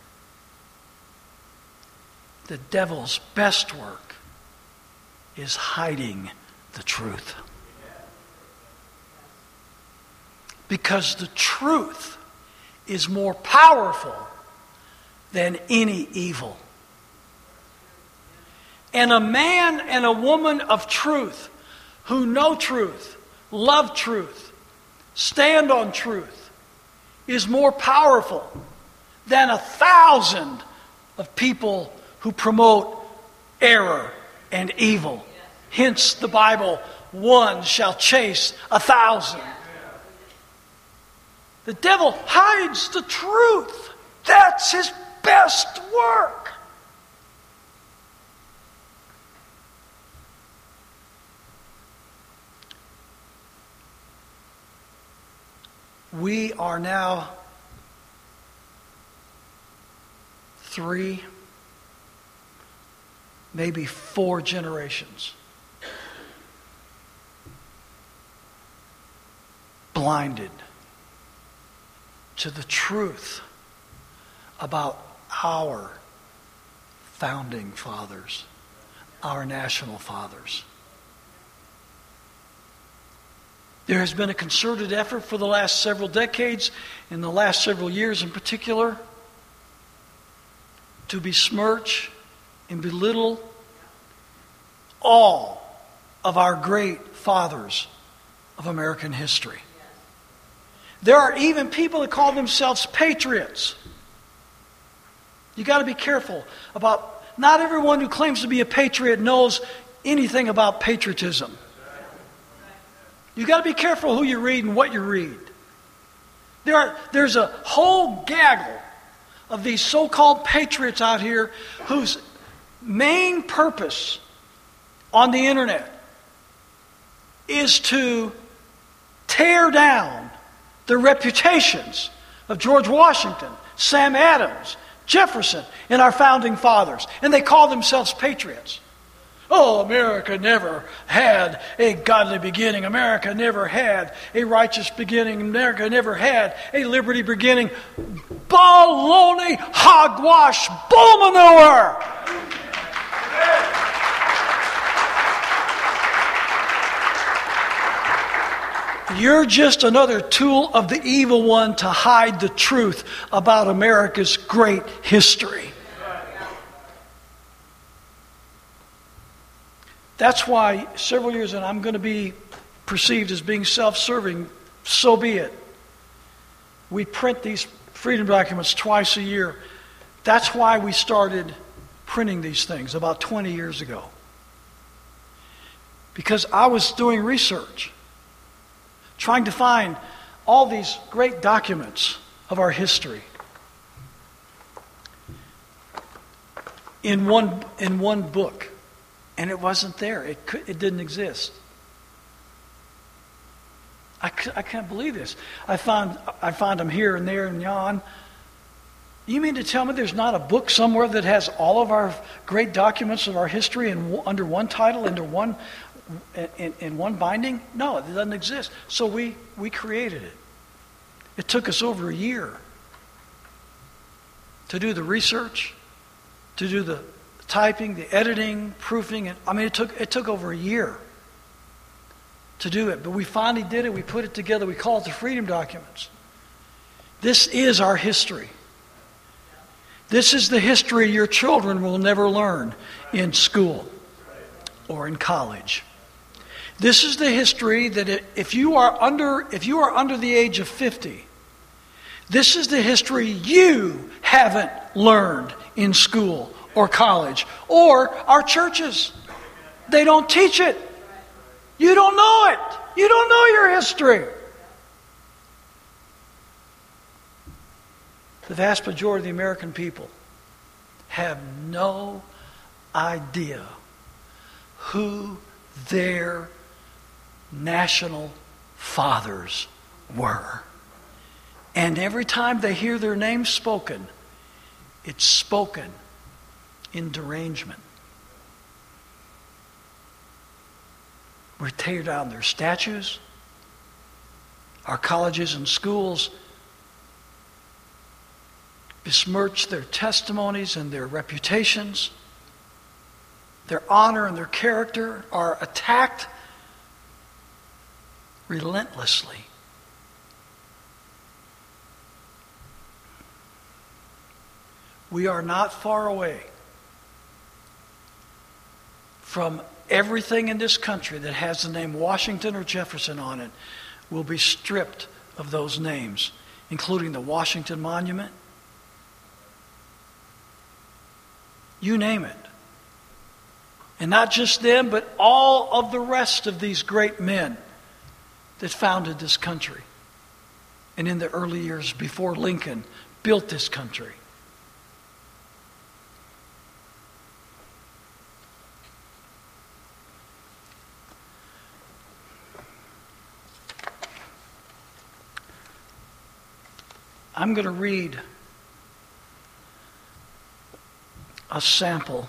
The devil's best work is hiding the truth. Because the truth is more powerful than any evil. And a man and a woman of truth who know truth, love truth, stand on truth, is more powerful than 1,000 of people who promote error and evil. Hence the Bible, one shall chase 1,000. The devil hides the truth. That's his best work. We are now 3, maybe 4 generations blinded to the truth about our founding fathers, our national fathers. There has been a concerted effort for the last several decades, in the last several years in particular, to besmirch and belittle all of our great fathers of American history. There are even people that call themselves patriots. You got to be careful about, not everyone who claims to be a patriot knows anything about patriotism. You got to be careful who you read and what you read. There's a whole gaggle of these so-called patriots out here whose main purpose on the internet is to tear down the reputations of George Washington, Sam Adams, Jefferson, and our founding fathers. And they call themselves patriots. Oh, America never had a godly beginning. America never had a righteous beginning. America never had a liberty beginning. Baloney, hogwash, bull manure! You're just another tool of the evil one to hide the truth about America's great history. That's why several years in, I'm going to be perceived as being self-serving. So be it. We print these freedom documents twice a year. That's why we started printing these things about 20 years ago. Because I was doing research, trying to find all these great documents of our history in one book. And it wasn't there. It didn't exist. I can't believe this. I found them here and there and yon. You mean to tell me there's not a book somewhere that has all of our great documents of our history under one title, under one in one binding? No, it doesn't exist. So we created it. It took us over a year to do the research, to do the typing, the editing, proofing, and it took over a year to do it. But we finally did it. We put it together. We call it the Freedom Documents. This is our history. This is the history your children will never learn in school or in college. This is the history that if you are under the age of 50, this is the history you haven't learned in school or college, or our churches. They don't teach it. You don't know it. You don't know your history. The vast majority of the American people have no idea who their national fathers were. And every time they hear their name spoken, it's spoken in derangement. We tear down their statues. Our colleges and schools besmirch their testimonies and their reputations. Their honor and their character are attacked relentlessly. We are not far away from everything in this country that has the name Washington or Jefferson on it will be stripped of those names, including the Washington Monument. You name it. And not just them, but all of the rest of these great men that founded this country and in the early years before Lincoln built this country. I'm going to read a sample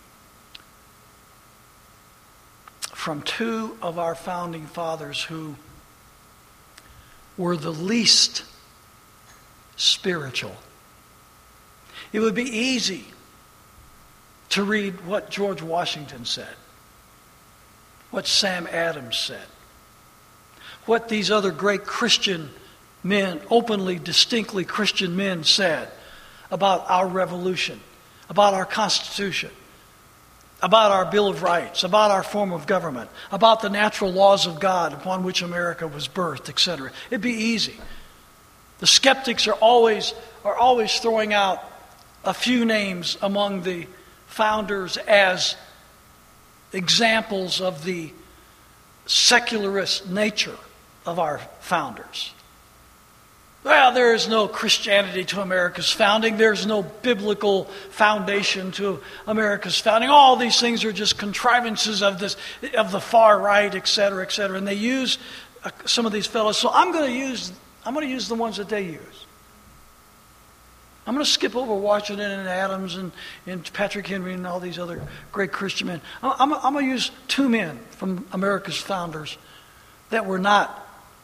from two of our founding fathers who were the least spiritual. It would be easy to read what George Washington said, what Sam Adams said, what these other great Christian men, openly, distinctly Christian men, said about our revolution, about our Constitution, about our Bill of Rights, about our form of government, about the natural laws of God upon which America was birthed, etc. It'd be easy. The skeptics are always throwing out a few names among the founders as examples of the secularist nature of our founders. Well, there is no Christianity to America's founding. There's no biblical foundation to America's founding. All these things are just contrivances of the far right, etc., etc. And they use some of these fellows. So I'm going to use the ones that they use. I'm going to skip over Washington and Adams and Patrick Henry and all these other great Christian men. I'm going to use two men from America's founders that were not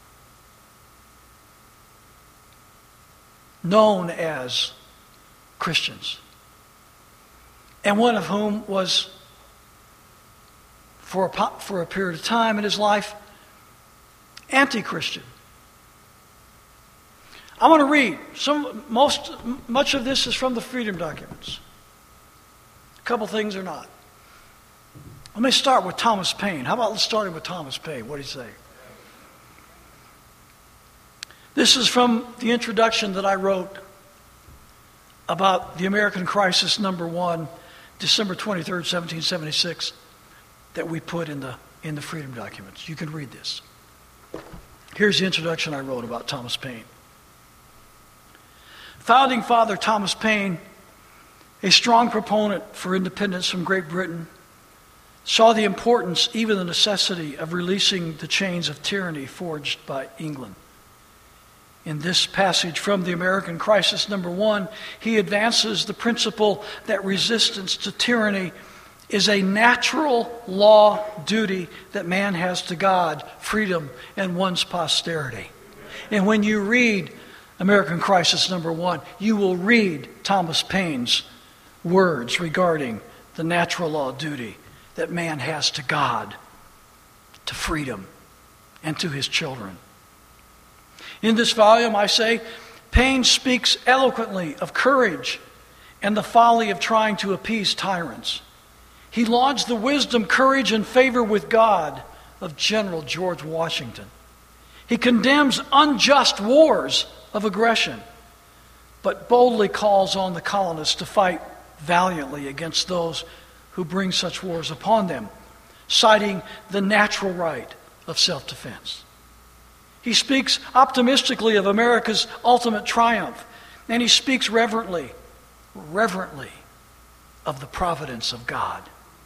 known as Christians, and one of whom was, for a period of time in his life, anti-Christian. I want to read much of this is from the Freedom Documents. A couple things are not. Let me start with Thomas Paine. How about starting with Thomas Paine? What do you say? This is from the introduction that I wrote about the American Crisis #1, December 23rd, 1776, that we put in the Freedom Documents. You can read this. Here's the introduction I wrote about Thomas Paine. Founding Father Thomas Paine, a strong proponent for independence from Great Britain, saw the importance, even the necessity, of releasing the chains of tyranny forged by England. In this passage from the American Crisis #1, he advances the principle that resistance to tyranny is a natural law duty that man has to God, freedom, and one's posterity. And when you read American Crisis #1, you will read Thomas Paine's words regarding the natural law duty that man has to God, to freedom, and to his children. In this volume, I say, Paine speaks eloquently of courage and the folly of trying to appease tyrants. He lauds the wisdom, courage, and favor with God of General George Washington. He condemns unjust wars of aggression, but boldly calls on the colonists to fight valiantly against those who bring such wars upon them, citing the natural right of self-defense. He speaks optimistically of America's ultimate triumph, and he speaks reverently of the providence of God.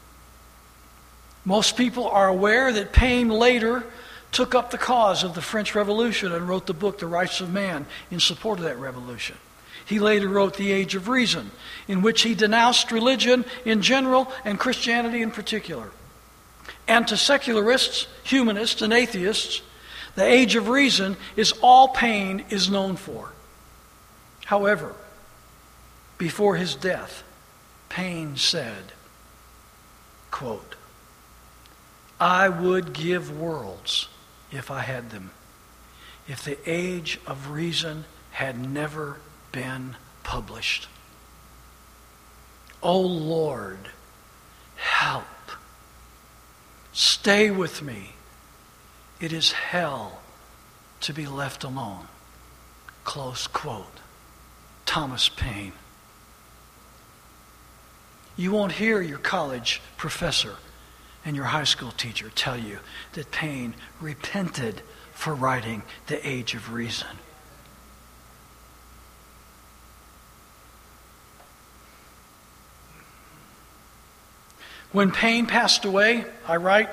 Most people are aware that Paine later took up the cause of the French Revolution and wrote the book, The Rights of Man, in support of that revolution. He later wrote The Age of Reason, in which he denounced religion in general and Christianity in particular. And to secularists, humanists, and atheists, The Age of Reason is all Paine is known for. However, before his death, Paine said, quote, "I would give worlds if I had them, if The Age of Reason had never been published. O Lord, help. Stay with me. It is hell to be left alone." Close quote. Thomas Paine. You won't hear your college professor and your high school teacher tell you that Paine repented for writing The Age of Reason. When Paine passed away, I write,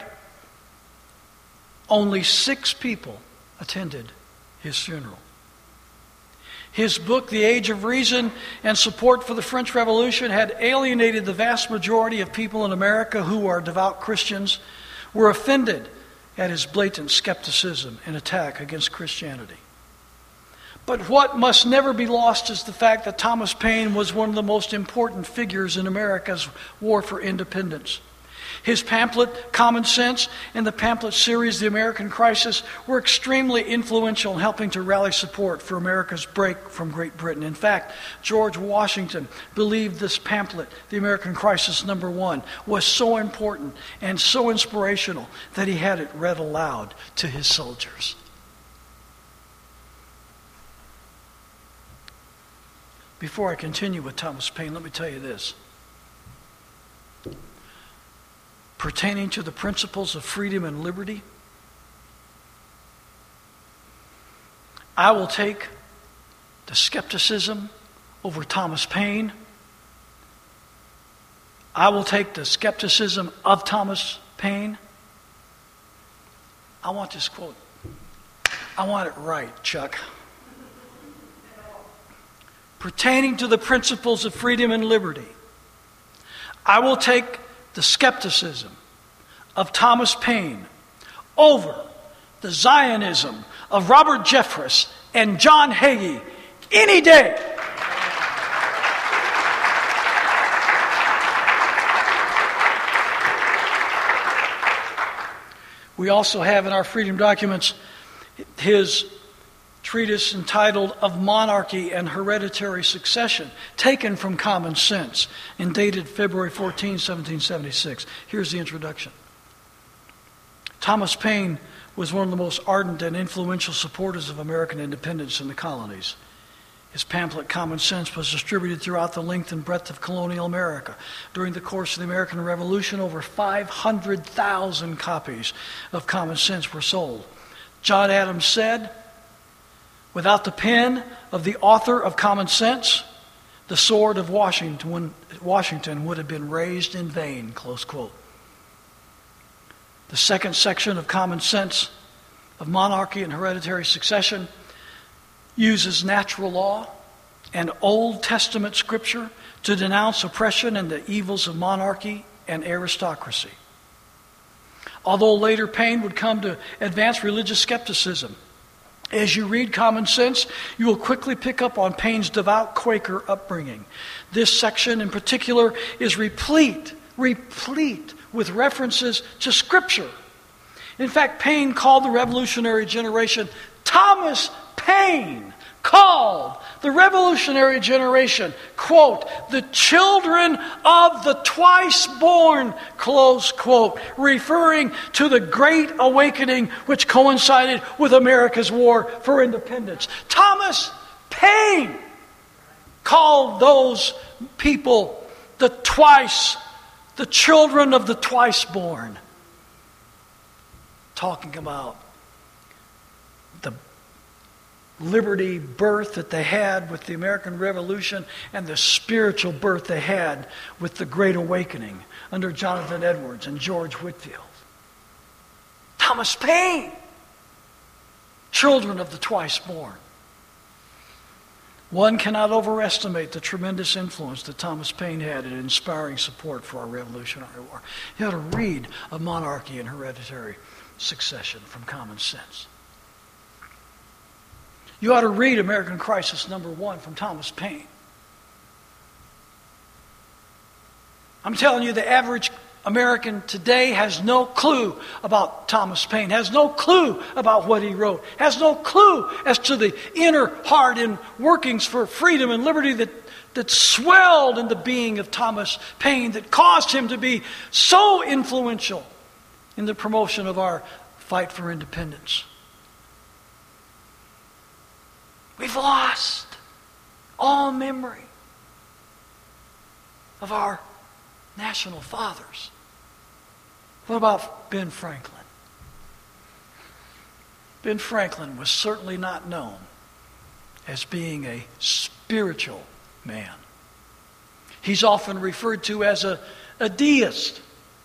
only 6 people attended his funeral. His book, The Age of Reason, and support for the French Revolution had alienated the vast majority of people in America who are devout Christians, were offended at his blatant skepticism and attack against Christianity. But what must never be lost is the fact that Thomas Paine was one of the most important figures in America's war for independence. His pamphlet, Common Sense, and the pamphlet series, The American Crisis, were extremely influential in helping to rally support for America's break from Great Britain. In fact, George Washington believed this pamphlet, The American Crisis #1, was so important and so inspirational that he had it read aloud to his soldiers. Before I continue with Thomas Paine, let me tell you this. Pertaining to the principles of freedom and liberty, I will take the skepticism over Thomas Paine. I will take the skepticism of Thomas Paine. I want this quote. I want it right, Chuck. Pertaining to the principles of freedom and liberty, I will take the skepticism of Thomas Paine over the Zionism of Robert Jeffress and John Hagee any day. We also have in our freedom documents his treatise entitled Of Monarchy and Hereditary Succession, taken from Common Sense and dated February 14, 1776. Here's the introduction. Thomas Paine was one of the most ardent and influential supporters of American independence in the colonies. His pamphlet, Common Sense, was distributed throughout the length and breadth of colonial America. During the course of the American Revolution, over 500,000 copies of Common Sense were sold. John Adams said, "Without the pen of the author of Common Sense, the sword of Washington would have been raised in vain," close quote. The second section of Common Sense, of Monarchy and Hereditary Succession, uses natural law and Old Testament scripture to denounce oppression and the evils of monarchy and aristocracy. Although later Paine would come to advance religious skepticism, as you read Common Sense, you will quickly pick up on Paine's devout Quaker upbringing. This section in particular is replete with references to Scripture. In fact, Paine called the revolutionary generation, Thomas Paine called the revolutionary generation, quote, "the children of the twice born," close quote, referring to the Great Awakening which coincided with America's war for independence. Thomas Paine called those people the children of the twice born, talking about liberty birth that they had with the American Revolution and the spiritual birth they had with the Great Awakening under Jonathan Edwards and George Whitefield. Thomas Paine, children of the twice born. One cannot overestimate the tremendous influence that Thomas Paine had in inspiring support for our Revolutionary War. You ought to read A Monarchy and Hereditary Succession from Common Sense. You ought to read American Crisis Number 1 from Thomas Paine. I'm telling you, the average American today has no clue about Thomas Paine, has no clue about what he wrote, has no clue as to the inner heart and workings for freedom and liberty that swelled in the being of Thomas Paine, that caused him to be so influential in the promotion of our fight for independence. We've lost all memory of our national fathers. What about Ben Franklin? Ben Franklin was certainly not known as being a spiritual man. He's often referred to as a deist.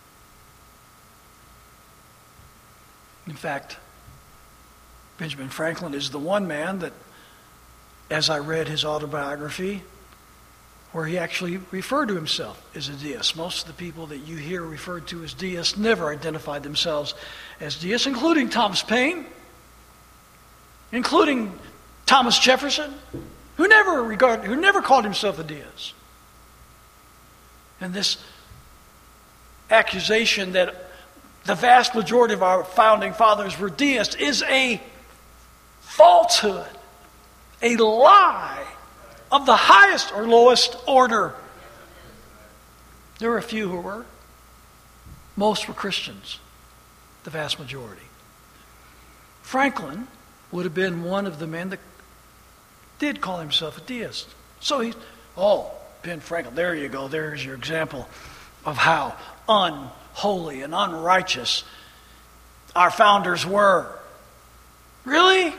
In fact, Benjamin Franklin is the one man that, as I read his autobiography, where he actually referred to himself as a deist. Most of the people that you hear referred to as deists never identified themselves as deists, including Thomas Paine, including Thomas Jefferson, who never called himself a deist. And this accusation that the vast majority of our founding fathers were deists is a falsehood, a lie of the highest or lowest order. There were a few who were. Most were Christians, the vast majority. Franklin would have been one of the men that did call himself a deist. So Ben Franklin, there you go. There's your example of how unholy and unrighteous our founders were. Really?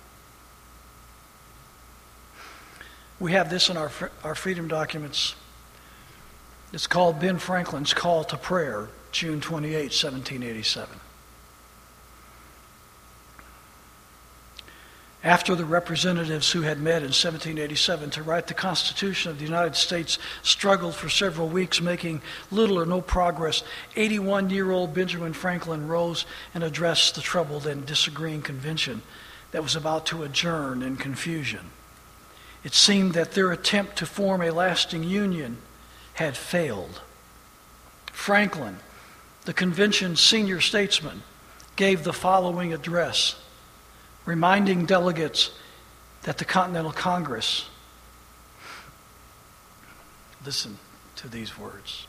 We have this in our freedom documents. It's called Ben Franklin's Call to Prayer, June 28, 1787. After the representatives who had met in 1787 to write the Constitution of the United States struggled for several weeks, making little or no progress, 81-year-old Benjamin Franklin rose and addressed the troubled and disagreeing convention that was about to adjourn in confusion. It seemed that their attempt to form a lasting union had failed. Franklin, the convention's senior statesman, gave the following address, reminding delegates that the Continental Congress, listen to these words,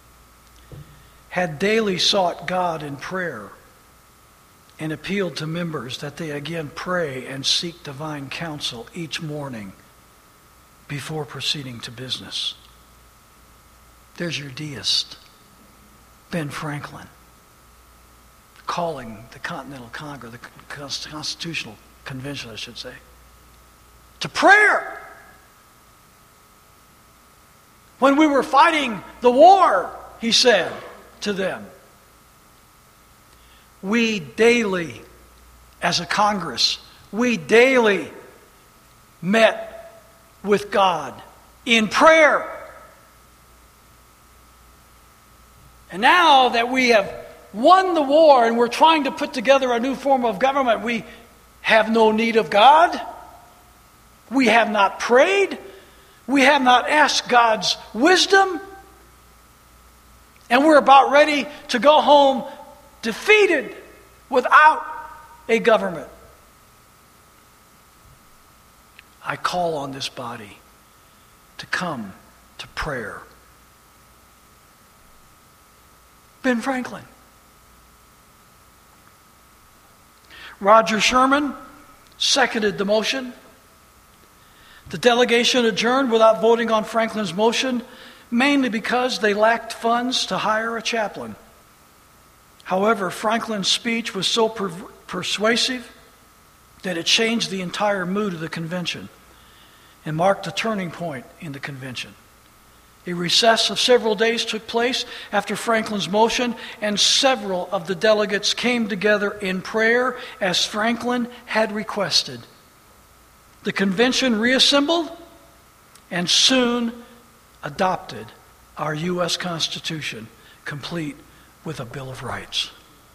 had daily sought God in prayer and appealed to members that they again pray and seek divine counsel each morning before proceeding to business. There's your deist, Ben Franklin, calling the Continental Congress, the Constitutional Convention, I should say, to prayer. When we were fighting the war, he said to them, we daily, as a Congress, we daily met with God in prayer. And now that we have won the war and we're trying to put together a new form of government, we have no need of God. We have not prayed. We have not asked God's wisdom. And we're about ready to go home defeated without a government. I call on this body to come to prayer. Ben Franklin. Roger Sherman seconded the motion. The delegation adjourned without voting on Franklin's motion, mainly because they lacked funds to hire a chaplain. However, Franklin's speech was so persuasive that it changed the entire mood of the convention and marked a turning point in the convention. A recess of several days took place after Franklin's motion, and several of the delegates came together in prayer as Franklin had requested. The convention reassembled and soon adopted our U.S. Constitution, complete with a Bill of Rights.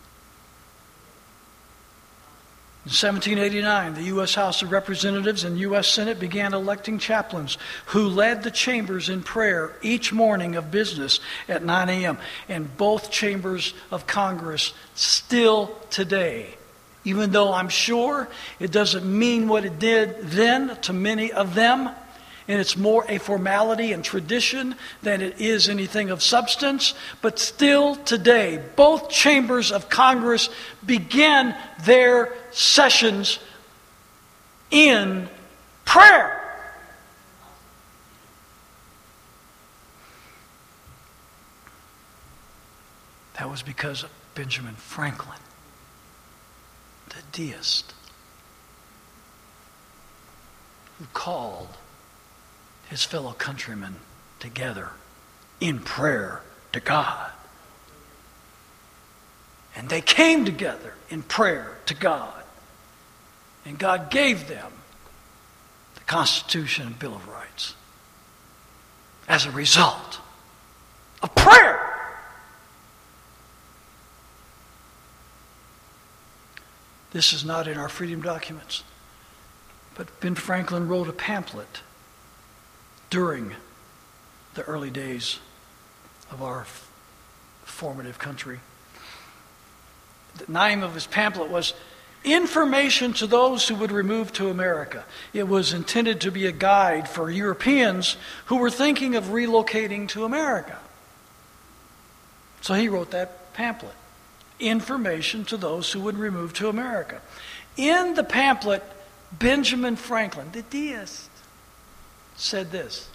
In 1789, the U.S. House of Representatives and U.S. Senate began electing chaplains who led the chambers in prayer each morning of business at 9 a.m. And both chambers of Congress still today, even though I'm sure it doesn't mean what it did then to many of them, and it's more a formality and tradition than it is anything of substance. But still today, both chambers of Congress begin their sessions in prayer. That was because of Benjamin Franklin, the deist, who called his fellow countrymen together in prayer to God. And they came together in prayer to God. And God gave them the Constitution and Bill of Rights as a result of prayer. This is not in our freedom documents, but Ben Franklin wrote a pamphlet during the early days of our formative country. The name of his pamphlet was Information to Those Who Would Remove to America. It was intended to be a guide for Europeans who were thinking of relocating to America. So he wrote that pamphlet, Information to Those Who Would Remove to America. In the pamphlet, Benjamin Franklin, the deist, said this: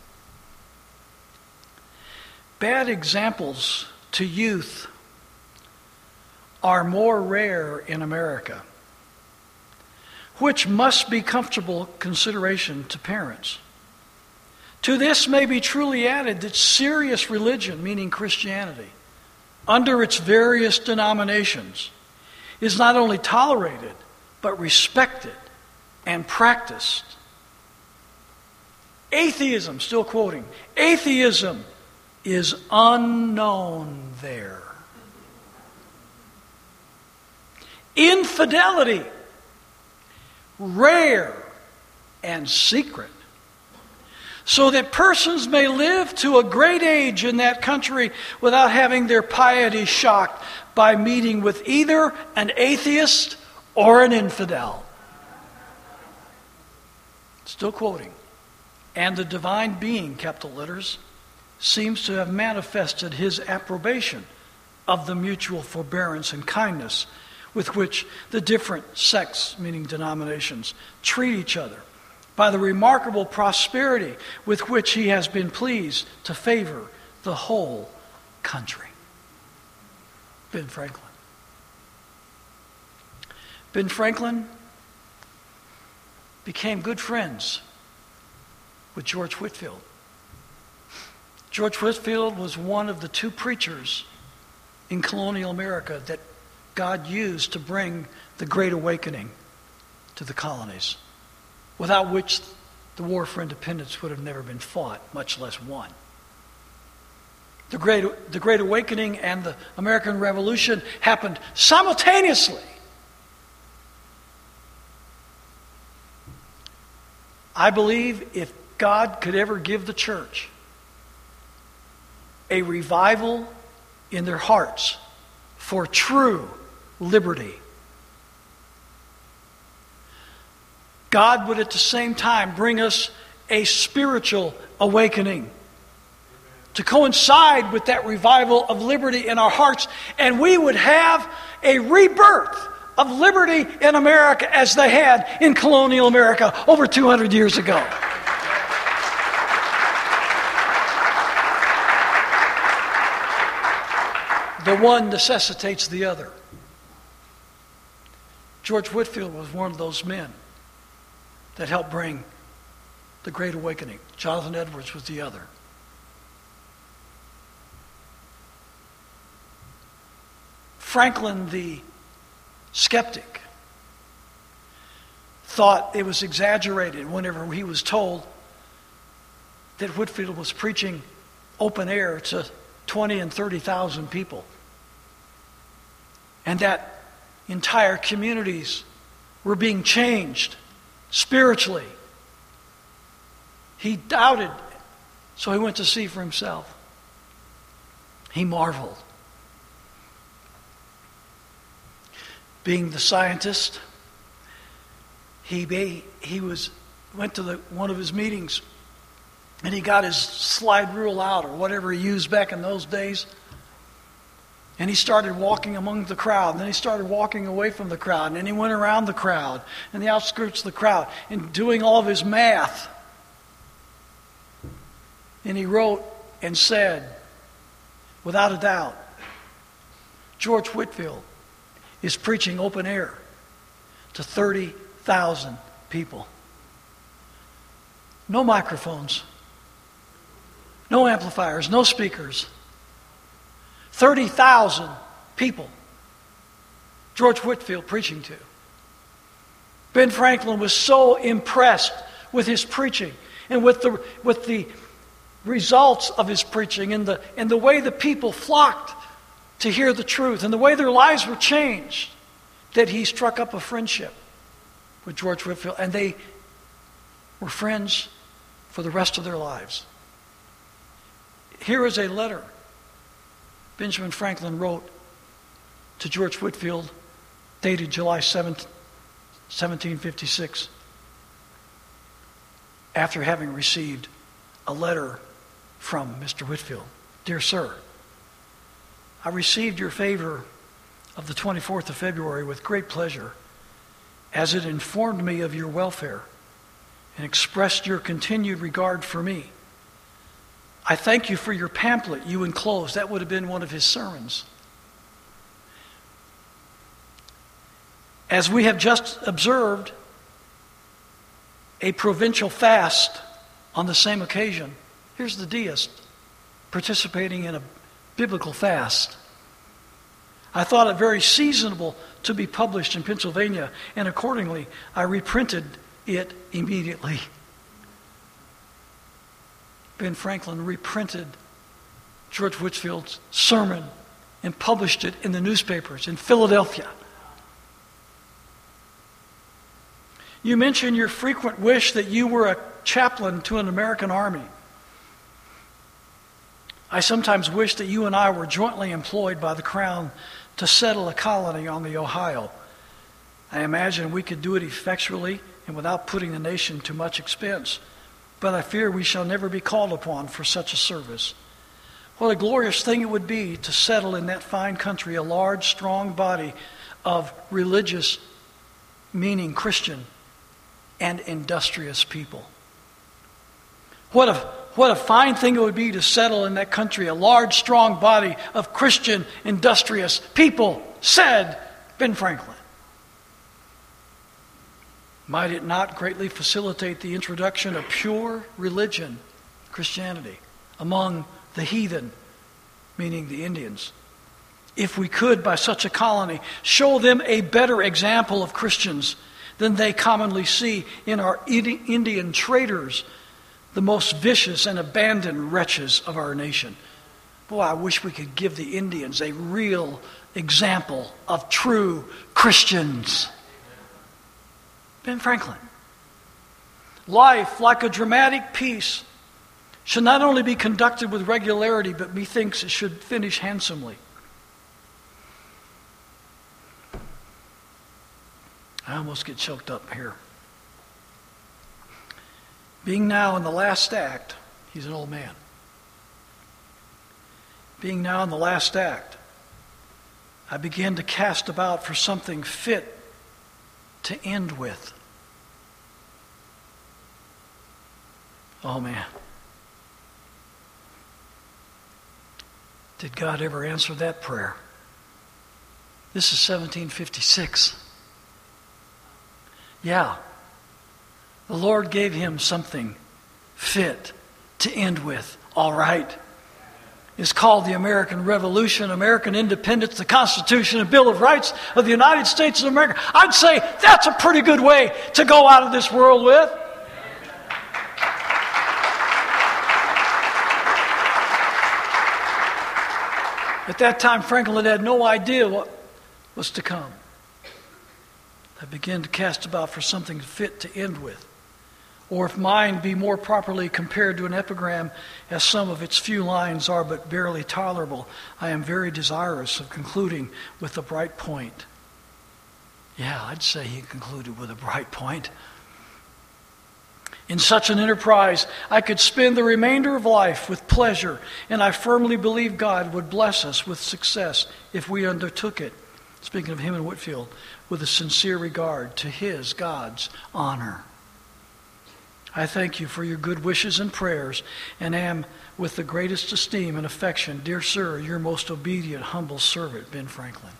bad examples to youth are more rare in America, which must be comfortable consideration to parents. To this may be truly added that serious religion, meaning Christianity, under its various denominations, is not only tolerated, but respected and practiced. Atheism, still quoting, atheism is unknown there. Infidelity, rare and secret, so that persons may live to a great age in that country without having their piety shocked by meeting with either an atheist or an infidel. Still quoting. And the divine being, capital letters, seems to have manifested his approbation of the mutual forbearance and kindness with which the different sects, meaning denominations, treat each other, by the remarkable prosperity with which he has been pleased to favor the whole country. Ben Franklin. Ben Franklin became good friends with George Whitefield. George Whitefield was one of the two preachers in colonial America that God used to bring the Great Awakening to the colonies, without which the War for Independence would have never been fought, much less won. The Great Awakening and the American Revolution happened simultaneously. I believe if God could ever give the church a revival in their hearts for true liberty, God would at the same time bring us a spiritual awakening to coincide with that revival of liberty in our hearts, and we would have a rebirth of liberty in America as they had in colonial America over 200 years ago. The one necessitates the other. George Whitefield was one of those men that helped bring the Great Awakening. Jonathan Edwards was the other. Franklin the skeptic thought it was exaggerated whenever he was told that Whitefield was preaching open air to 20 and 30,000 people, and that entire communities were being changed spiritually. He doubted, so he went to see for himself. He marveled. Being the scientist, he went to one of his meetings, and he got his slide rule out, or whatever he used back in those days, and he started walking among the crowd, and then he started walking away from the crowd, and then he went around the crowd, and the outskirts of the crowd, and doing all of his math. And he wrote and said, without a doubt, George Whitefield is preaching open air to 30,000 people. No microphones, no amplifiers, no speakers. 30,000 people George Whitefield preaching to. Ben Franklin was so impressed with his preaching and with the results of his preaching and the way the people flocked to hear the truth and the way their lives were changed, that he struck up a friendship with George Whitefield, and they were friends for the rest of their lives. Here is a letter Benjamin Franklin wrote to George Whitefield, dated July 7th, 1756, after having received a letter from Mr. Whitefield. Dear Sir, I received your favor of the 24th of February with great pleasure, as it informed me of your welfare and expressed your continued regard for me. I thank you for your pamphlet you enclosed. That would have been one of his sermons. As we have just observed a provincial fast on the same occasion, here's the deist participating in a biblical fast. I thought it very seasonable to be published in Pennsylvania, and accordingly, I reprinted it immediately. Ben Franklin reprinted George Whitefield's sermon and published it in the newspapers in Philadelphia. You mention your frequent wish that you were a chaplain to an American army. I sometimes wish that you and I were jointly employed by the Crown to settle a colony on the Ohio. I imagine we could do it effectually and without putting the nation to much expense, but I fear we shall never be called upon for such a service. What a glorious thing it would be to settle in that fine country a large, strong body of religious, meaning Christian, and industrious people. What a fine thing it would be to settle in that country a large, strong body of Christian, industrious people, said Ben Franklin. Might it not greatly facilitate the introduction of pure religion, Christianity, among the heathen, meaning the Indians, if we could, by such a colony, show them a better example of Christians than they commonly see in our Indian traders, the most vicious and abandoned wretches of our nation. Boy, I wish we could give the Indians a real example of true Christians. Ben Franklin. Life, like a dramatic piece, should not only be conducted with regularity, but methinks it should finish handsomely. I almost get choked up here. Being now in the last act, he's an old man. Being now in the last act, I began to cast about for something fit to end with. Oh man. Did God ever answer that prayer? This is 1756. Yeah, the Lord gave him something fit to end with. All right. It's called the American Revolution, American independence, the Constitution, and Bill of Rights of the United States of America. I'd say that's a pretty good way to go out of this world with. At that time, Franklin had no idea what was to come. I began to cast about for something fit to end with. Or if mine be more properly compared to an epigram, as some of its few lines are but barely tolerable, I am very desirous of concluding with a bright point. Yeah, I'd say he concluded with a bright point. In such an enterprise, I could spend the remainder of life with pleasure, and I firmly believe God would bless us with success if we undertook it, speaking of him and Whitefield, with a sincere regard to his, God's, honor. I thank you for your good wishes and prayers, and am, with the greatest esteem and affection, dear sir, your most obedient, humble servant, Ben Franklin.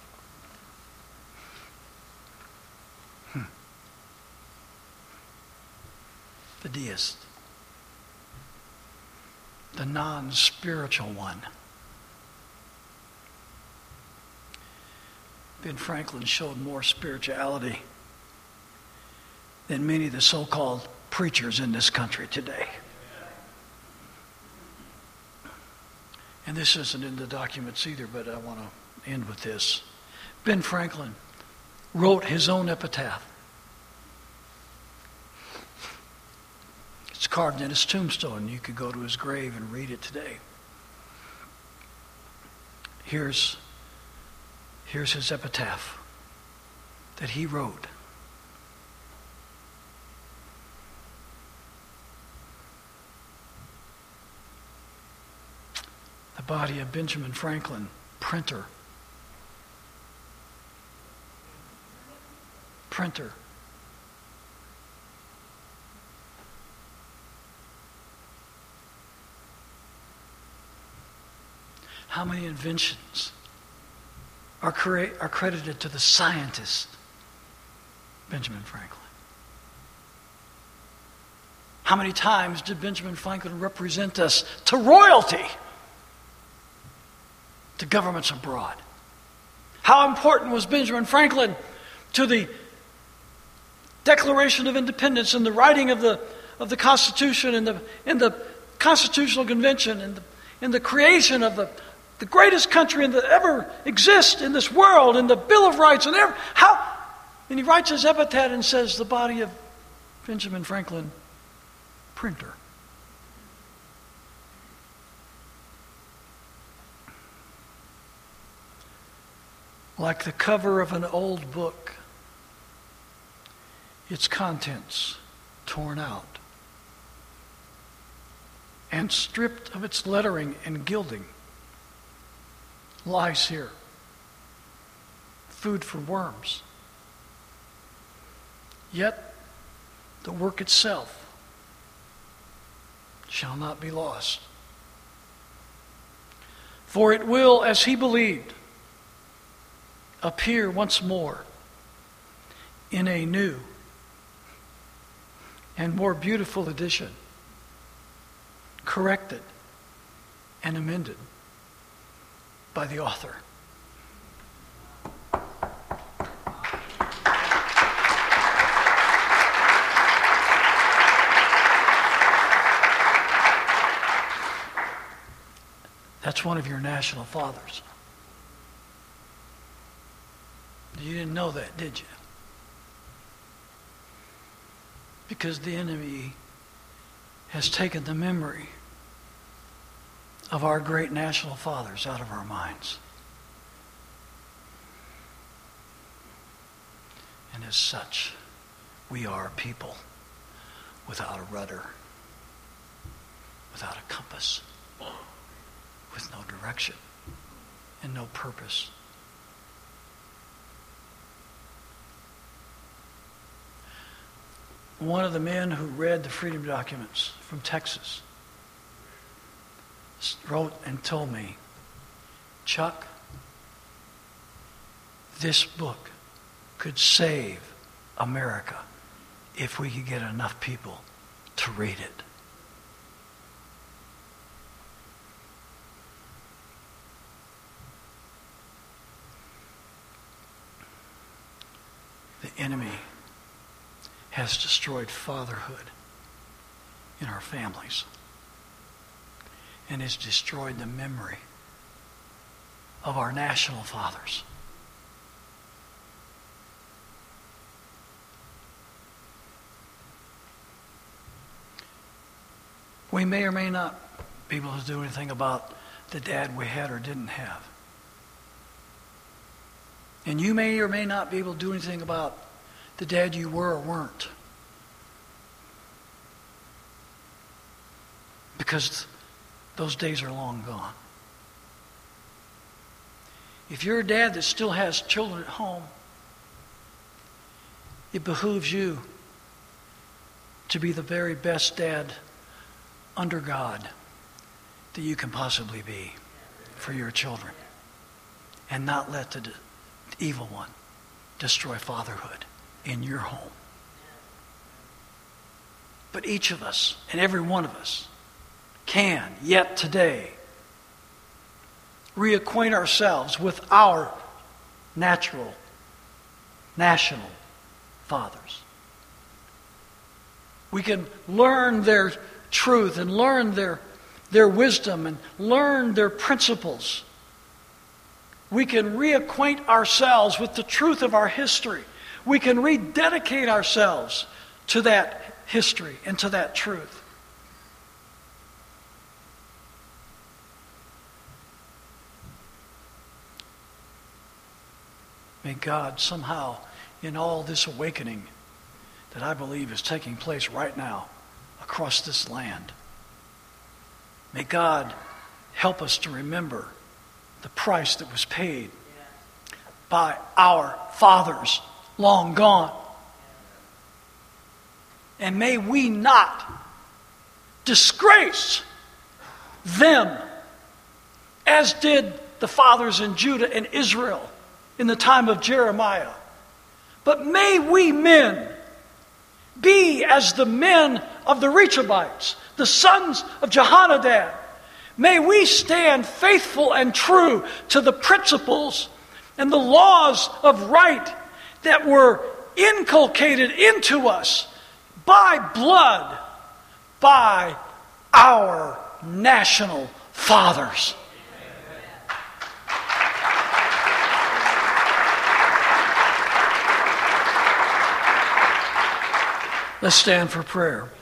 The deist. The non-spiritual one. Ben Franklin showed more spirituality than many of the so-called preachers in this country today. And this isn't in the documents either, but I want to end with this. Ben Franklin wrote his own epitaph. It's carved in his tombstone. You could go to his grave and read it today. Here's his epitaph that he wrote. The body of Benjamin Franklin, printer. How many inventions are credited to the scientist, Benjamin Franklin? How many times did Benjamin Franklin represent us to royalty, to governments abroad? How important was Benjamin Franklin to the Declaration of Independence and the writing of the Constitution and the Constitutional Convention and the creation of the greatest country that ever exists in this world, and the Bill of Rights, and he writes his epitaph and says, the body of Benjamin Franklin, printer. Like the cover of an old book, its contents torn out and stripped of its lettering and gilding, lies here, food for worms. Yet the work itself shall not be lost. For it will, as he believed, appear once more in a new and more beautiful edition, corrected and amended by the author. That's one of your national fathers. You didn't know that, did you? Because the enemy has taken the memory of our great national fathers out of our minds. And as such, we are a people without a rudder, without a compass, with no direction and no purpose. One of the men who read the freedom documents from Texas wrote and told me, Chuck, this book could save America if we could get enough people to read it. The enemy has destroyed fatherhood in our families and has destroyed the memory of our national fathers. We may or may not be able to do anything about the dad we had or didn't have. And you may or may not be able to do anything about the dad you were or weren't. Because those days are long gone. If you're a dad that still has children at home, it behooves you to be the very best dad under God that you can possibly be for your children, and not let the evil one destroy fatherhood in your home. But each of us and every one of us can yet today reacquaint ourselves with our national fathers. We can learn their truth and learn their wisdom and learn their principles. We can reacquaint ourselves with the truth of our history. We can rededicate ourselves to that history and to that truth. May God somehow, in all this awakening that I believe is taking place right now across this land, may God help us to remember the price that was paid by our fathers long gone. And may we not disgrace them as did the fathers in Judah and Israel in the time of Jeremiah. But may we men be as the men of the Rechabites, the sons of Jehonadab. May we stand faithful and true to the principles and the laws of right that were inculcated into us by blood, by our national fathers. Let's stand for prayer.